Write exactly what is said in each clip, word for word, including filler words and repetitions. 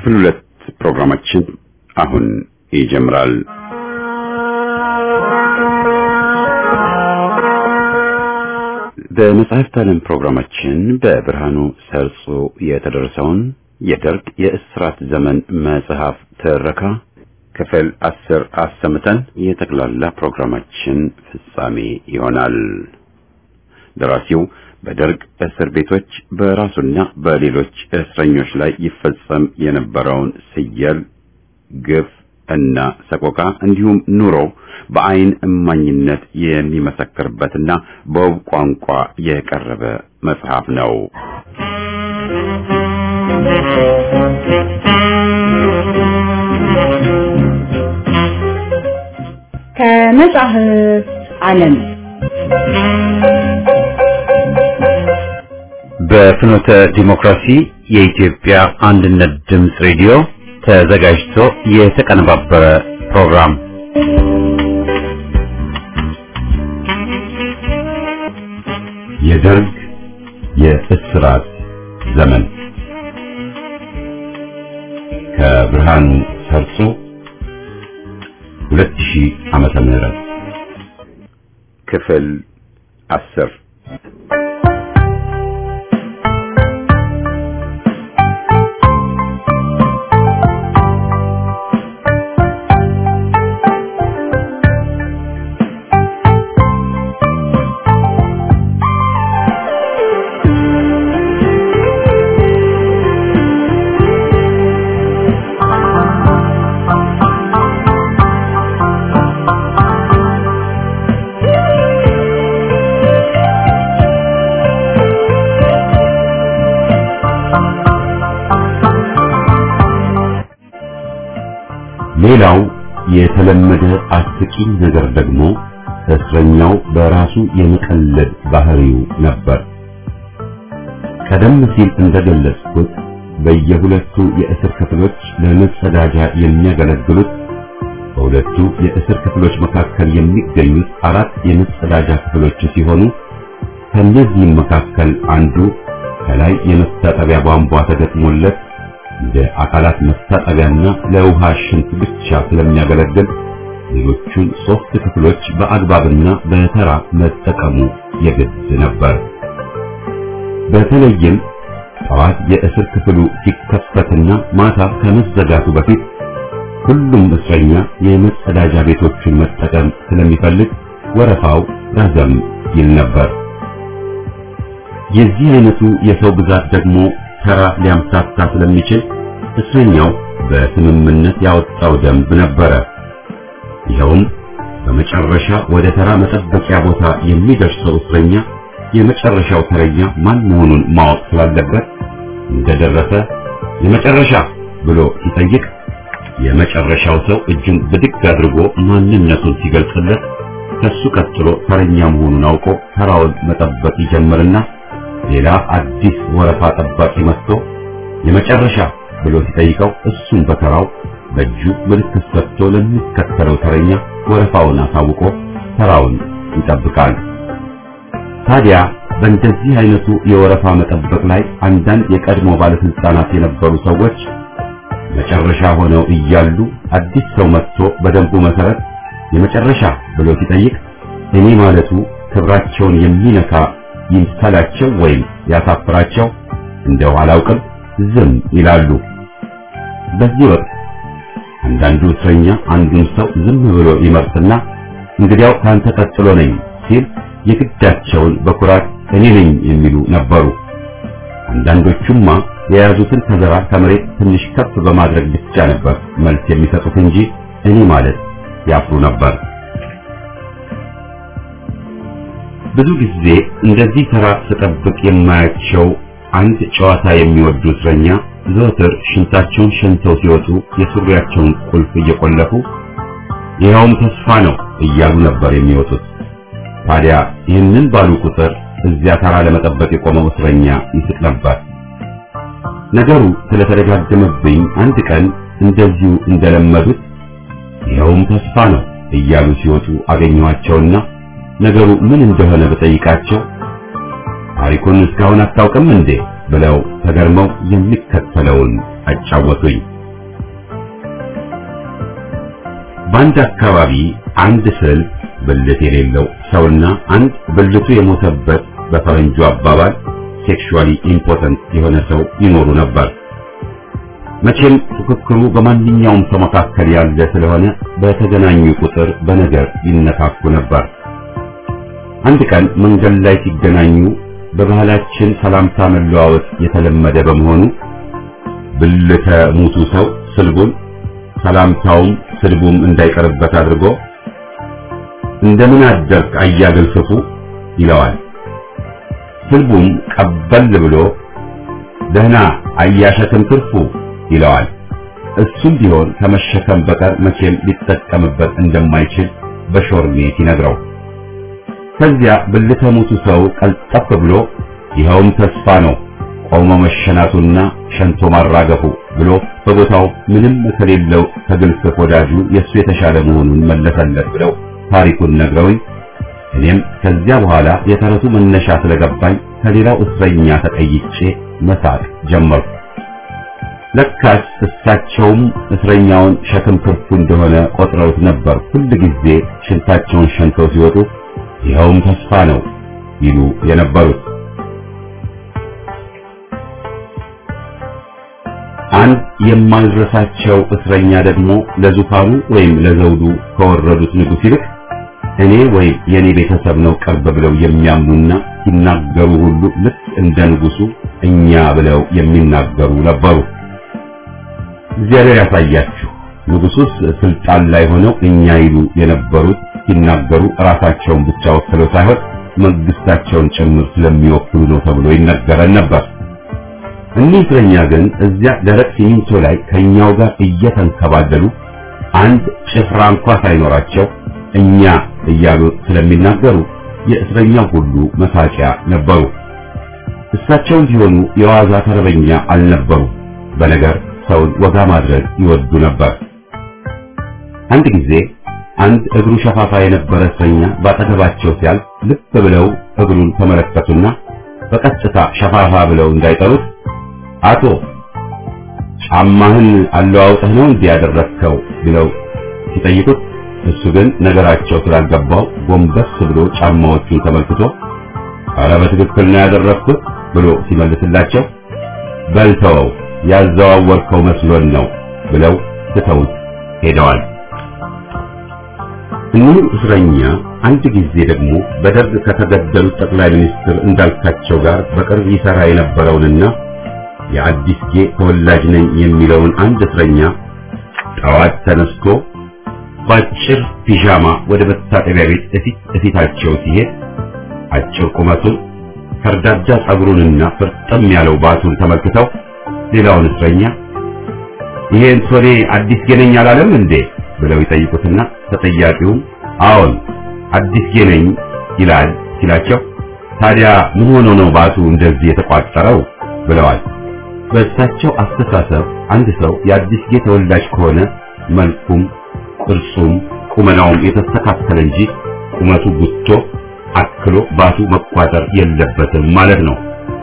ክፍል ሁለት ፕሮግራማችን አሁን ይጀምራል። በመጽሐፍት ዓለም ፕሮግራማችን በብርሃኑ ሰርጾ የተደረሰውን የደርግ የእስራት ዘመን መጽሐፍ ትረካ ክፍል አስር አሰምተን የጠቅላላ ፕሮግራማችን ፍጻሜ ይሆናል። ደራሲው በደርግ እስር ቤቶች በራሱና በሌሎች እስረኞች ላይ ይፈጸም የነበረውን ስየል፣ ግፍ እና ሰቆቃ እንዲሁም ኑሮ በአይን እማኝነት የሚመሰክርበትና በውብ ቋንቋ የቀረበ መጽሐፍ ነው። ከመጽሐፍት ዓለም በፍኖተ ዲሞክራሲ የኢትዮጵያ አንድነት ድምፅ ሬዲዮ ተዘጋጅቶ የተቀነባበረ ፕሮግራም። የደርግ የእስራት ዘመን ከብርሃኑ ሰርጾ ሁለት ሺህ ዓመተ ምህረት ክፍል አስር ሌላው የተለመደ አስቂኝ ነገር ደግሞ እስረኛው በራሱ የመቀለድ ባህሪው ነበር። ቀደም ሲል እንደገለጽኩት በየሁለቱ የእስር ክፍሎች ለመጸዳጃ የሚያገለግሉት በሁለቱ የእስር ክፍሎች መካከል የሚገኙት አራት የመጸዳጃ ክፍሎች ሲሆኑ ከነዚህም መካከል አንዱ ከላይ የመታጠቢያ ቧንቧ ተገጥሞለት እንደ አካላት መታጠቢያና ለውሃ ሽንት ብቻ ስለሚያገለግል ሌሎቹን ሶስት ክፍሎች በአግባብና በተራ መጠቀሙ የግድ ነበር። በተለይም ጠዋት የእስር ክፍሉ ሲከፈትና ማታ ከመዘጋቱ በፊት ሁሉም እስረኛ የመጸዳጃ ቤቶችን መጠቀም ስለሚፈልግ ወረፋው ረዘም ይል ነበር። የዚህ አይነቱ የሰው ብዛት ደግሞ ተራ ሊያምታታ ስለሚችል እስረኛው በስምምነት ያወጣው ደንብ ነበረ። ይኸውም በመጨረሻ ወደ ተራ መጠበቂያ ቦታ የሚደርሰው እስረኛ የመጨረሻው ተረኛ ማን መሆኑን ማወቅ ስላለበት እንደደረሰ የመጨረሻ ብሎ ሲጠይቅ የመጨረሻው ሰው እጁን ብድግ አድርጎ ማንነቱን ሲገልጽለት ከሱ ቀጥሎ ተረኛ መሆኑን አውቆ ተራውን መጠበቅ ይጀምርና ሌላ አዲስ ወረፋ ጠባቂ መጥቶ የመጨረሻ ብሎ ሲጠይቀው እሱን በተራው በእጁ ምልክት ሰጥቶ ለሚከተለው ተረኛ ወረፋውን አሳውቆ ተራውን ይጠብቃል። ታዲያ በእንደዚህ አይነቱ የወረፋ መጠበቅ ላይ አንዳንድ የቀድሞ ባለስልጣናት የነበሩ ሰዎች መጨረሻ ሆነው እያሉ አዲስ ሰው መጥቶ በደንቡ መሰረት የመጨረሻ ብሎ ሲጠይቅ እኔ ማለቱ ክብራቸውን የሚነካ ይንሰላቸው ወይም ያሳፍራቸው እንደው አላውቅም ዝም ይላሉ። በዚህ ወቅት አንዳንዱ እስረኛ አንዱን ሰው ዝም ብሎ ይመርጥና እንግዲያው ካንተ ቀጥሎ ነኝ ሲል የግዳቸውን በኩራት እኔ ነኝ የሚሉ ነበሩ። አንዳንዶቹማ የያዙትን ተዘራ ከመሬት ትንሽ ከፍ በማድረግ ብቻ ነበር መልስ የሚሰጡት እንጂ እኔ ማለት ያፍሩ ነበር። ብዙ ጊዜ እንደዚህ ተራ ተጠብቅ የማያቸው አንድ ጨዋታ የሚወዱ እስረኛ ዘወትር ሽንታቸውን ሸንተው ሲወጡ የሱሪያቸውን ቁልፍ እየቆለፉ ይኸውም ተስፋ ነው እያሉ ነበር የሚወጡት። ታዲያ ይህንን ባሉ ቁጥር እዚያ ተራ ለመጠበቅ የቆመው እስረኛ ይስቅ ነበር። ነገሩ ስለተደጋገመብኝ አንድ ቀን እንደዚሁ እንደለመዱት ይኸውም ተስፋ ነው እያሉ ሲወጡ አገኘኋቸውና ነገሩ ምን እንደሆነ በጠይቃቸው ታሪኩን እስካሁን አታውቅም እንዴ ብለው ተገርመው የሚከተለውን አጫወቱኝ። በአንድ አካባቢ አንድ ስል ብልት የሌለው ሰውና አንድ ብልቱ የሞተበት በፈረንጁ አባባል ሴክሹዋሊ ኢምፖተንት የሆነ ሰው ይኖሩ ነበር። መቼም ፉክክሩ በማንኛውም ሰው መካከል ያለ ስለሆነ በተገናኙ ቁጥር በነገር ይነካኩ ነበር። አንድ ቀን መንገድ ላይ ሲገናኙ በባህላችን ሰላምታ መለዋወጥ የተለመደ በመሆኑ ብልተ ሙቱ ሰው ስልቡን ሰላምታውም ስልቡም እንዳይቀርበት አድርጎ እንደምን አደርክ አያገልፍፉ ይለዋል። ስልቡም ቀበል ብሎ ደህና አያሸክም ትርፉ ይለዋል። እሱም ቢሆን ከመሸከም በቀር መቼም ሊጠቀምበት እንደማይችል በሾርኔት ይነግረው። ከዚያ ብልተ ሙቱ ሰው ቀልጠፍ ብሎ ይኸውም ተስፋ ነው ቆሞ መሸናቱና ሸንቶ ማራገፉ ብሎ በቦታው ምንም ከሌለው ከግልፍፍ ወዳጁ የሱ የተሻለ መሆኑን መለሰለት ብለው ታሪኩን ነግረውኝ እኔም ከዚያ በኋላ የተረቱ መነሻ ስለገባኝ ከሌላው እስረኛ ተቀይጬ መሳቅ ጀመርኩ። ለካስ እሳቸውም እስረኛውን ሸክም ትርፉ እንደሆነ ቆጥረውት ነበር። ሁል ጊዜ ሽንታቸውን ሸንተው ሲወጡ ይኸውም ተስፋ ነው ይሉ የነበሩት። አንድ የማልረሳቸው እስረኛ ደግሞ ለዙፋኑ ወይም ለዘውዱ ከወረዱት ንጉሥ ይልቅ እኔ ወይም የኔ ቤተሰብ ነው ቅርብ ብለው የሚያምኑና ሲናገሩ ሁሉ ልክ እንደ ንጉሱ እኛ ብለው የሚናገሩ ነበሩ። እግዚአብሔር ያሳያችሁ። ንጉሱስ ስልጣን ላይ ሆነው እኛ ይሉ የነበሩት ሲናገሩ ራሳቸውን ብቻ ወክለው ሳይሆን መንግስታቸውን ጭምር ስለሚወክሉ ነው ተብሎ ይነገረን ነበር። እኒህ እስረኛ ግን እዚያ ደረቅ ሲሚንቶ ላይ ከኛው ጋር እየተንከባለሉ አንድ ጭፍራ እንኳ ሳይኖራቸው እኛ እያሉ ስለሚናገሩ የእስረኛው ሁሉ መሳቂያ ነበሩ። እሳቸውም ቢሆኑ የዋዛ ተረበኛ አልነበሩ። በነገር ሰውን ወጋ ማድረግ ይወዱ ነበር። አንድ ጊዜ አንድ እግሩ ሸፋፋ የነበረ እስረኛ ባጠገባቸው ሲያልፍ ልብ ብለው እግሩን ተመለከቱና በቀጥታ ሸፋፋ ብለው እንዳይጠሩት አቶ ጫማህን አለዋውጠህ ነው እንዲህ ያደረግከው ብለው ሲጠይቁት እሱ ግን ነገራቸው ስላልገባው ጎንበስ ብሎ ጫማዎቹን ተመልክቶ ኧረ በትክክል ነው ያደረግኩት ብሎ ሲመልስላቸው በልተው ያዘዋወርከው መስሎን ነው ብለው ትተውት ሄደዋል። እኒህ እስረኛ አንድ ጊዜ ደግሞ በደርግ ከተገደሉት ጠቅላይ ሚኒስትር እንዳልካቸው ጋር በቅርብ ይሰራ የነበረውንና የአዲስጌ ተወላጅ ነኝ የሚለውን አንድ እስረኛ ጠዋት ተነስቶ ባጭር ፒጃማ ወደ መታጠቢያ ቤት እፊት እፊታቸው ሲሄድ አጭር ቁመቱን ከርዳዳ ጸጉሩንና ፍርጥም ያለው ባቱን ተመልክተው ሌላውን እስረኛ ይሄን ሶኔ አዲስጌ ነኝ አላለም እንዴ ብለው ይጠይቁትና ተጠያቂውም አዎን አዲስጌ ነኝ ይላል ሲላቸው ታዲያ ምን ሆኖ ነው ባቱ እንደዚህ የተቋጠረው ብለዋል። በእሳቸው አስተሳሰብ አንድ ሰው የአዲስጌ ተወላጅ ከሆነ መልኩም ቅርጹም ቁመናውም የተስተካከለ እንጂ ቁመቱ ጉቶ አክሎ ባቱ መቋጠር የለበትም ማለት ነው።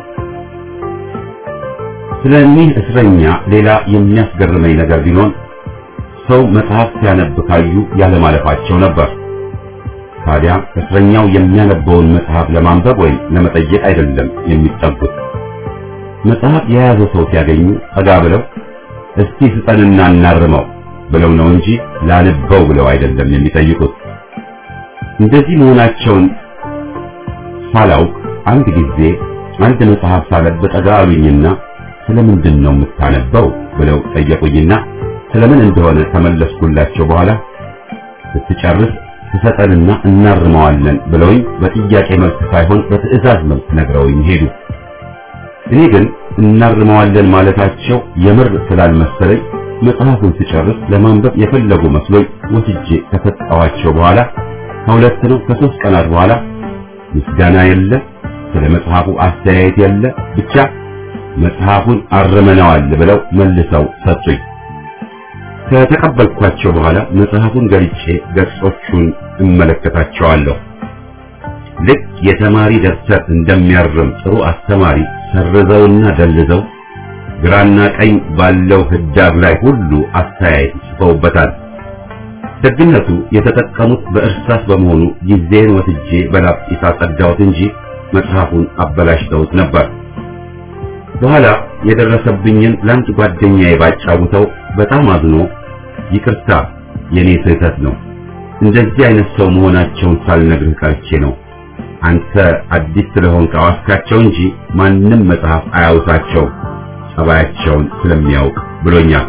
ስለዚህ እስረኛ ሌላ የሚያስገርመኝ ነገር ቢኖር ሰው መጽሐፍ ሲያነብ ካዩ ያለ ማለፋቸው ነበር። ታዲያ እስረኛው የሚያነበውን መጽሐፍ ለማንበብ ወይም ለመጠየቅ አይደለም የሚጠጉት። መጽሐፍ የያዘ ሰው ሲያገኙ ጠጋ ብለው እስቲ ስጠንና እናርመው ብለው ነው እንጂ ላንበው ብለው አይደለም የሚጠይቁት። እንደዚህ መሆናቸውን ሳላውቅ አንድ ጊዜ አንድ መጽሐፍ ሳነብ ጠጋ አሉኝና ስለምንድን ነው የምታነበው ብለው ጠየቁኝና ስለምን እንደሆነ ተመለስኩላቸው። በኋላ ስትጨርስ ትሰጠንና እናርመዋለን ብለውኝ በጥያቄ መልክ ሳይሆን በትዕዛዝ መልክ ነግረውኝ ሄዱ። እኔ ግን እናርመዋለን ማለታቸው የምር ስላልመሰለኝ መጽሐፉን ሲጨርስ ለማንበብ የፈለጉ መስሎኝ ወስጄ ከሰጠኋቸው በኋላ ከሁለት ነው ከሶስት ቀናት በኋላ ምስጋና የለ፣ ስለ መጽሐፉ አስተያየት የለ፣ ብቻ መጽሐፉን አርመናዋል ብለው መልሰው ሰጡኝ። ከተቀበልኳቸው በኋላ መጽሐፉን ገልጬ ገጾቹን እመለከታቸዋለሁ። ልክ የተማሪ ደብተር እንደሚያርም ጥሩ አስተማሪ ሰርዘውና ደልዘው ግራና ቀኝ ባለው ህዳግ ላይ ሁሉ አስተያየት ጽፈውበታል። ደግነቱ የተጠቀሙት በእርሳስ በመሆኑ ጊዜን ወስጄ በላጲስ አጸዳሁት እንጂ መጽሐፉን አበላሽተውት ነበር። በኋላ የደረሰብኝን ለአንድ ጓደኛዬ ባጫውተው በጣም አዝኖ ይቅርታ የኔ ስህተት ነው፣ እንደዚህ አይነት ሰው መሆናቸውን ሳልነግርህ ቀርቼ ነው፣ አንተ አዲስ ስለሆንክ አዋስካቸው እንጂ ማንም መጽሐፍ አያውሳቸው ጸባያቸውን ስለሚያውቅ ብሎኛል።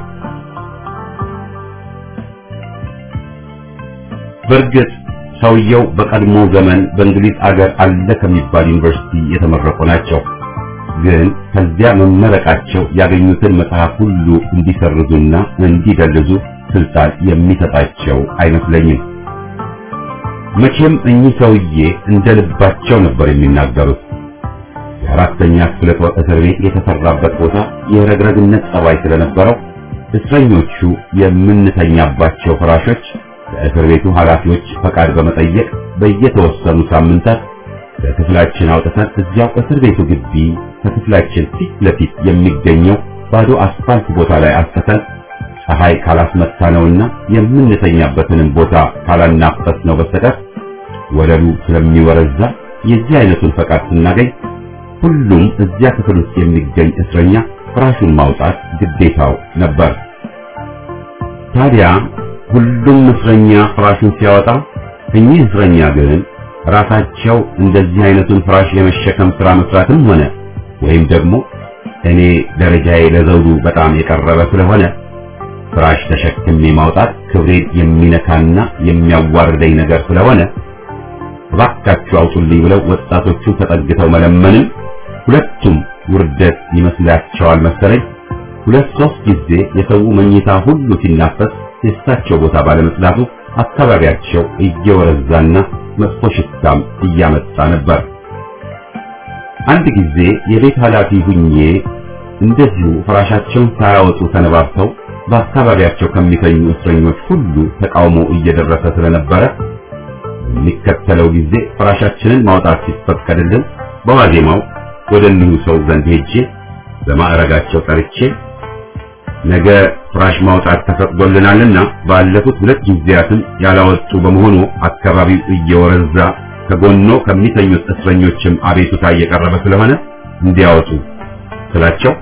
በእርግጥ ሰውየው በቀድሞ ዘመን በእንግሊዝ አገር አለ ከሚባል ዩኒቨርሲቲ የተመረቁ ናቸው። ግን ከዚያ መመረቃቸው ያገኙትን መጽሐፍ ሁሉ እንዲሰርዙና እንዲደልዙ ስልጣን የሚሰጣቸው አይመስለኝም። መቼም እኚህ ሰውዬ እንደ ልባቸው ነበር የሚናገሩት። የአራተኛ ክፍለ ጦር እስር ቤት የተሰራበት ቦታ የረግረግነት ጸባይ ስለነበረው እስረኞቹ የምንተኛባቸው ፍራሾች ለእስር ቤቱ ኃላፊዎች ፈቃድ በመጠየቅ በየተወሰኑ ሳምንታት በክፍላችን አውጥተን እዚያው እስር ቤቱ ግቢ ከክፍላችን ፊት ለፊት የሚገኘው ባዶ አስፋልት ቦታ ላይ አስቀተን ፀሐይ ካላስመታነውና የምንተኛበትንም ቦታ ካላናፈስ ነው በስተቀር ወለሉ ስለሚወረዛ የዚህ አይነቱን ፈቃድ ስናገኝ ሁሉም እዚያ ክፍል ውስጥ የሚገኝ እስረኛ ፍራሹን ማውጣት ግዴታው ነበር። ታዲያ ሁሉም እስረኛ ፍራሹን ሲያወጣ እኚህ እስረኛ ግን ራሳቸው እንደዚህ አይነቱን ፍራሽ የመሸከም ስራ መስራትም ሆነ ወይም ደግሞ እኔ ደረጃዬ ለዘውዱ በጣም የቀረበ ስለሆነ ፍራሽ ተሸክሜ ማውጣት ክብሬን የሚነካና የሚያዋርደኝ ነገር ስለሆነ እባካችሁ አውጡልኝ ብለው ወጣቶቹን ተጠግተው መለመንም ሁለቱም ውርደት ይመስላቸዋል መሰለኝ። ሁለት ሶስት ጊዜ የሰው መኝታ ሁሉ ሲናፈስ የእሳቸው ቦታ ባለመጽዳቱ አካባቢያቸው እየወረዛና መጥፎ ሽታም እያመጣ ነበር። አንድ ጊዜ የቤት ኃላፊ ሁኜ እንደዚሁ ፍራሻቸውን ሳያወጡ ተነባብተው በአካባቢያቸው ከሚተኙ እስረኞች ሁሉ ተቃውሞ እየደረሰ ስለነበረ የሚከተለው ጊዜ ፍራሻችንን ማውጣት ሲፈቀድልን በዋዜማው ወደ እኒሁ ሰው ዘንድ ሄጄ በማዕረጋቸው ጠርቼ ነገ ፍራሽ ማውጣት ተፈቅዶልናልና ባለፉት ሁለት ጊዜያትም ያላወጡ በመሆኑ አካባቢው እየወረዛ ከጎኖ ከሚተኙት እስረኞችም አቤቱታ እየቀረበ ስለሆነ እንዲያወጡ ስላቸው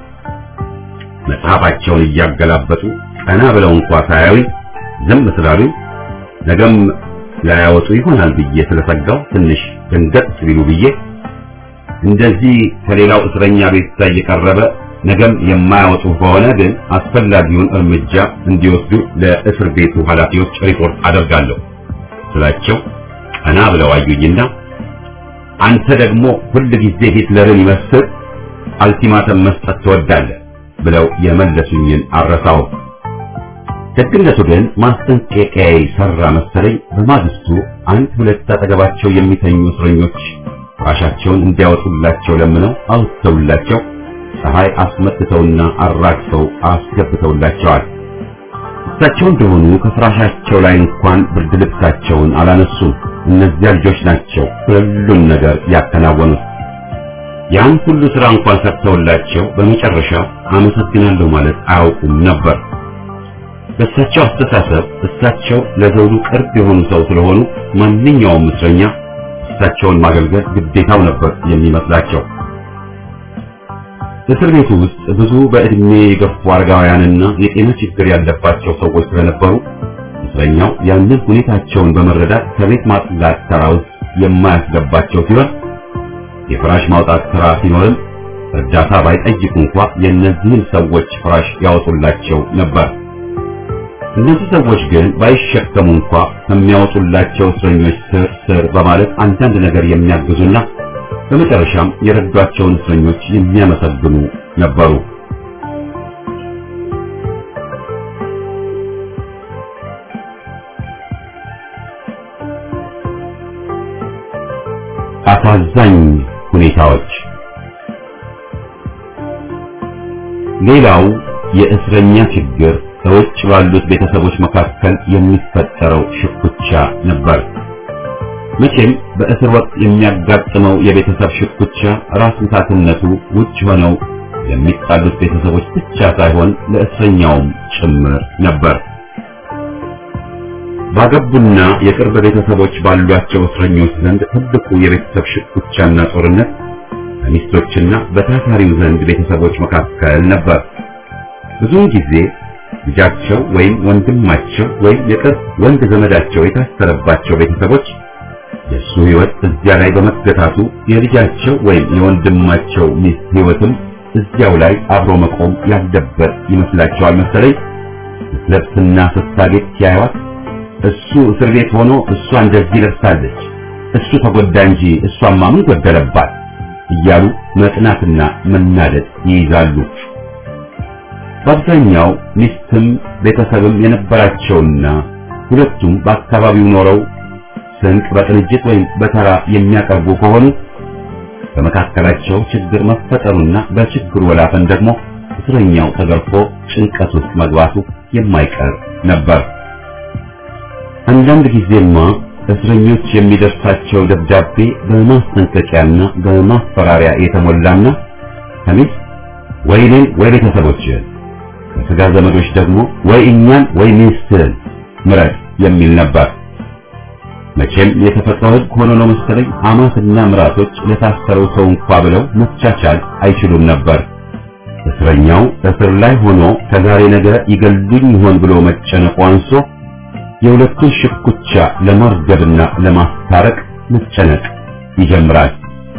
መጽሐፋቸውን እያገላበጡ ቀና ብለው እንኳን ሳያዩኝ ዝም ስላሉኝ ነገም ላያወጡ ይሆናል ብዬ ስለሰጋው ትንሽ ደንገጥ ሲሉ ብዬ እንደዚህ ከሌላው እስረኛ ቤት እየቀረበ ነገም የማያወጡ ከሆነ ግን አስፈላጊውን እርምጃ እንዲወስዱ ለእስር ቤቱ ኃላፊዎች ሪፖርት አደርጋለሁ ስላቸው ቀና ብለው አዩኝና አንተ ደግሞ ሁሉ ጊዜ ሂትለርን ይመስል አልቲማተም መስጠት ትወዳለህ ብለው የመለሱኝን አረሳው። ደግነቱ ግን ማስጠንቀቂያዬ ሰራ መሰለኝ። በማግስቱ አንድ ሁለት አጠገባቸው የሚተኙ እስረኞች ፍራሻቸውን እንዲያወጡላቸው ለምነው አውጥተውላቸው ፀሐይ አስመትተውና አራግፈው አስገብተውላቸዋል። እሳቸው እንደሆኑ ከፍራሻቸው ላይ እንኳን ብርድ ልብሳቸውን አላነሱም። እነዚያ ልጆች ናቸው ሁሉን ነገር ያከናወኑት። ያን ሁሉ ስራ እንኳን ሰርተውላቸው በመጨረሻ አመሰግናለሁ ማለት አያውቁም ነበር። በእሳቸው አስተሳሰብ እሳቸው ለዘውዱ ቅርብ የሆኑ ሰው ስለሆኑ ማንኛውም እስረኛ እሳቸውን ማገልገል ግዴታው ነበር የሚመስላቸው። እስር ቤቱ ውስጥ ብዙ በእድሜ የገፉ አረጋውያንና የጤና ችግር ያለባቸው ሰዎች ስለነበሩ እስረኛው ያንን ሁኔታቸውን በመረዳት ከቤት ማጽዳት ተራ ውስጥ የማያስገባቸው ሲሆን የፍራሽ ማውጣት ስራ ሲኖርም እርዳታ ባይጠይቁ እንኳን የእነዚህን ሰዎች ፍራሽ ያወጡላቸው ነበር። እነዚህ ሰዎች ግን ባይሸከሙ እንኳን ከሚያወጡላቸው እስረኞች ስር ስር በማለት አንዳንድ ነገር የሚያግዙና በመጨረሻም የረዷቸውን እስረኞች የሚያመሰግኑ ነበሩ። አሳዛኝ ሁኔታዎች። ሌላው የእስረኛ ችግር በውጭ ባሉት ቤተሰቦች መካከል የሚፈጠረው ሽኩቻ ነበር። መቼም በእስር ወቅት የሚያጋጥመው የቤተሰብ ሽኩቻ ራስ ምታትነቱ ውጭ ሆነው የሚጣሉት ቤተሰቦች ብቻ ሳይሆን ለእስረኛውም ጭምር ነበር። ባገቡና የቅርብ ቤተሰቦች ባሏቸው እስረኞች ዘንድ ትልቁ የቤተሰብ ሽኩቻና ጦርነት በሚስቶችና በታሳሪው ዘንድ ቤተሰቦች መካከል ነበር። ብዙውን ጊዜ ልጃቸው ወይም ወንድማቸው ወይም የቅርብ ወንድ ዘመዳቸው የታሰረባቸው ቤተሰቦች የሱ ሕይወት እዚያ ላይ በመገታቱ የልጃቸው ወይም የወንድማቸው ሚስት ሕይወትም እዚያው ላይ አብሮ መቆም ያለበት ይመስላቸዋል መሰለኝ። ስትለብስና ስታጌጥ ሲያዩት እሱ እስር ቤት ሆኖ እሷ እንደዚህ ለብሳለች፣ እሱ ተጎዳ እንጂ እሷማ ምን ጎደለባት እያሉ መቅናትና መናደድ ይይዛሉ። በአብዛኛው ሚስትም ቤተሰብም የነበራቸውና ሁለቱም በአካባቢው ኖረው ስንቅ በቅንጅት ወይም በተራ የሚያቀርቡ ከሆኑ በመካከላቸው ችግር መፈጠሩና በችግሩ ወላፈን ደግሞ እስረኛው ተገርፎ ጭንቀት ውስጥ መግባቱ የማይቀር ነበር። አንዳንድ ጊዜማ እስረኞች የሚደርሳቸው ደብዳቤ በማስጠንቀቂያና በማስፈራሪያ የተሞላና ከሚስት ወይ እኔን ወይ ቤተሰቦችን፣ ከሥጋ ዘመዶች ደግሞ ወይ እኛን ወይ ሚስትህን ምረጥ የሚል ነበር። መቼም የተፈጠረው ሕግ ሆኖ ነው መሰለኝ አማትና ምራቶች ለታሰረው ሰው እንኳ ብለው መቻቻል አይችሉም ነበር። እስረኛው እስር ላይ ሆኖ ከዛሬ ነገ ይገሉኝ ይሆን ብሎ መጨነቁ አንሶ የሁለቱን ሽኩቻ ለማርገብና ለማስታረቅ መጨነቅ ይጀምራል።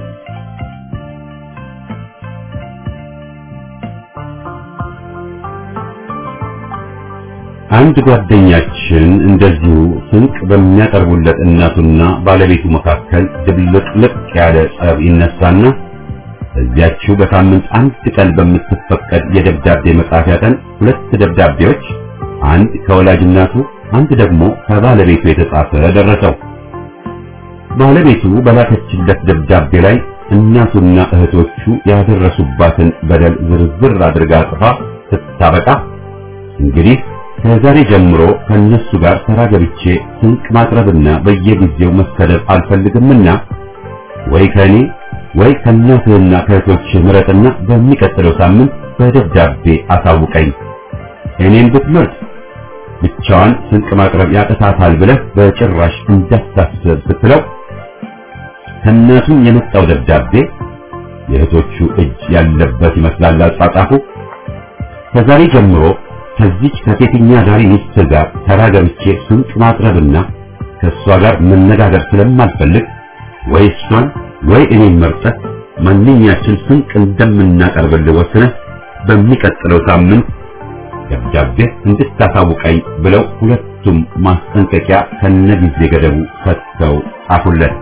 አንድ ጓደኛችን እንደዚሁ ስንቅ በሚያቀርቡለት እናቱና ባለቤቱ መካከል ድብልቅልቅ ያለ ጸብ ይነሳና እዚያችው በሳምንት አንድ ቀን በምትፈቀድ የደብዳቤ መጻፊያ ቀን ሁለት ደብዳቤዎች፣ አንድ ከወላጅ እናቱ አንድ ደግሞ ከባለቤቱ የተጻፈ ደረሰው። ባለቤቱ በላከችለት ደብዳቤ ላይ እናቱና እህቶቹ ያደረሱባትን በደል ዝርዝር አድርጋ ጽፋ ስታበቃ እንግዲህ ከዛሬ ጀምሮ ከነሱ ጋር ተራገብቼ ስንቅ ማቅረብና በየጊዜው መሰደብ አልፈልግምና ወይ ከኔ ወይ ከእናትህና ከእህቶችህ ምረጥና በሚቀጥለው ሳምንት በደብዳቤ አሳውቀኝ። እኔን ብትመርጥ ብቻዋን ስንቅ ማቅረብ ያቀታታል ብለህ በጭራሽ እንዳታስብ ስትለው ከእናቱ የመጣው ደብዳቤ የእህቶቹ እጅ ያለበት ይመስላል አጻጻፉ። ከዛሬ ጀምሮ ከዚች ከሴተኛ ዳሪ ሚስት ጋር ተራገብቼ ስንቅ ማቅረብና ከእሷ ጋር መነጋገር ስለማልፈልግ ወይ እሷን ወይ እኔን መርጠህ ማንኛችን ስንቅ እንደምናቀርብልህ ወስነህ በሚቀጥለው ሳምንት ደብዳቤ እንድታሳውቀኝ ብለው ሁለቱም ማስጠንቀቂያ ከነጊዜ ገደቡ ሰጥተው ጻፉለት።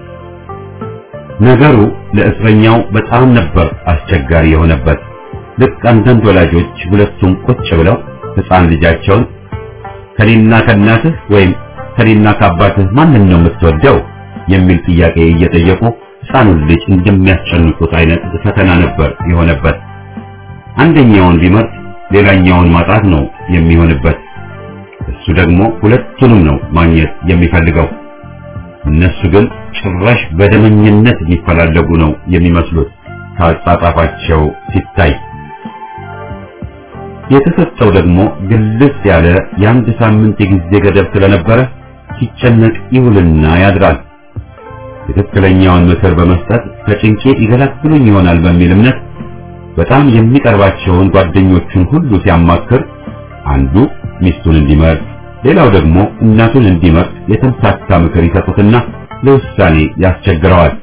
ነገሩ ለእስረኛው በጣም ነበር አስቸጋሪ የሆነበት። ልክ አንዳንድ ወላጆች ሁለቱም ቁጭ ብለው ሕፃን ልጃቸውን ከኔና ከእናትህ ወይም ከኔና ከአባትህ ማንን ነው የምትወደው የሚል ጥያቄ እየጠየቁ ሕፃኑን ልጅ እንደሚያስጨንቁት አይነት ፈተና ነበር የሆነበት። አንደኛውን ቢመርጥ ሌላኛውን ማጣት ነው የሚሆንበት። እሱ ደግሞ ሁለቱንም ነው ማግኘት የሚፈልገው። እነሱ ግን ጭራሽ በደመኝነት የሚፈላለጉ ነው የሚመስሉት ከአጻጻፋቸው ሲታይ። የተሰጠው ደግሞ ግልጽ ያለ የአንድ ሳምንት የጊዜ ገደብ ስለነበረ ሲጨነቅ ይውልና ያድራል። ትክክለኛውን ምክር በመስጠት ከጭንቄ ይገላግሉኝ ይሆናል በሚል እምነት በጣም የሚቀርባቸውን ጓደኞቹን ሁሉ ሲያማክር አንዱ ሚስቱን እንዲመርጥ፣ ሌላው ደግሞ እናቱን እንዲመርጥ የተምታታ ምክር ይሰጡትና ለውሳኔ ያስቸግረዋል።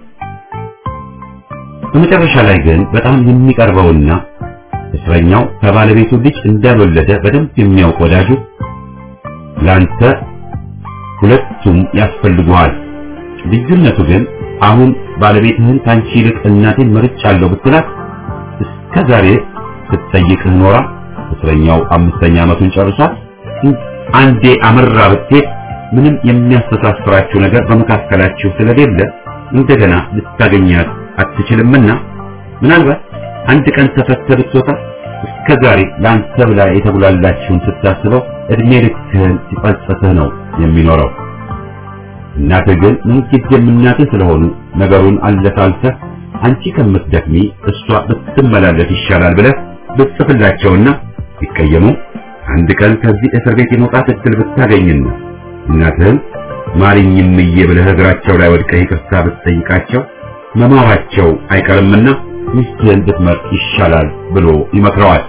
በመጨረሻ ላይ ግን በጣም የሚቀርበውና እስረኛው ከባለቤቱ ልጅ እንዳልወለደ በደንብ የሚያውቅ ወዳጁ ላንተ ሁለቱም ያስፈልጉሃል፣ ልዩነቱ ግን አሁን ባለቤትህን ካንቺ ይልቅ እናቴን መርጫለሁ ብትላት እስከዛሬ ስትጠይቅህ ኖራ እስረኛው አምስተኛ ዓመቱን ጨርሷል። አንዴ አመራ ብትሄድ ምንም የሚያስተሳስራችሁ ነገር በመካከላችሁ ስለሌለ እንደገና ልታገኛት አትችልምና ምናልባት አንድ ቀን ተፈተህ ብትወጣ እስከዛሬ ለአንተ ብላ የተጉላላችሁን ስታስበው እድሜ ልክህን ሲጸጽትህ ነው የሚኖረው። እናትህ ግን ምንጊዜም እናትህ ስለሆኑ ነገሩን አለሳልሰህ አንቺ ከምትደክሚ እሷ ብትመላለስ ይሻላል ብለህ ብትጽፍላቸውና ቢቀየሙ አንድ ቀን ከዚህ እስር ቤት የመውጣት እድል ብታገኝና እናትህን ማሪኝም እየብለህ እግራቸው ላይ ወድቀህ ይቅርታ ብትጠይቃቸው መማራቸው አይቀርምና ሚስትህን ብትመርጥ ይሻላል ብሎ ይመክረዋል።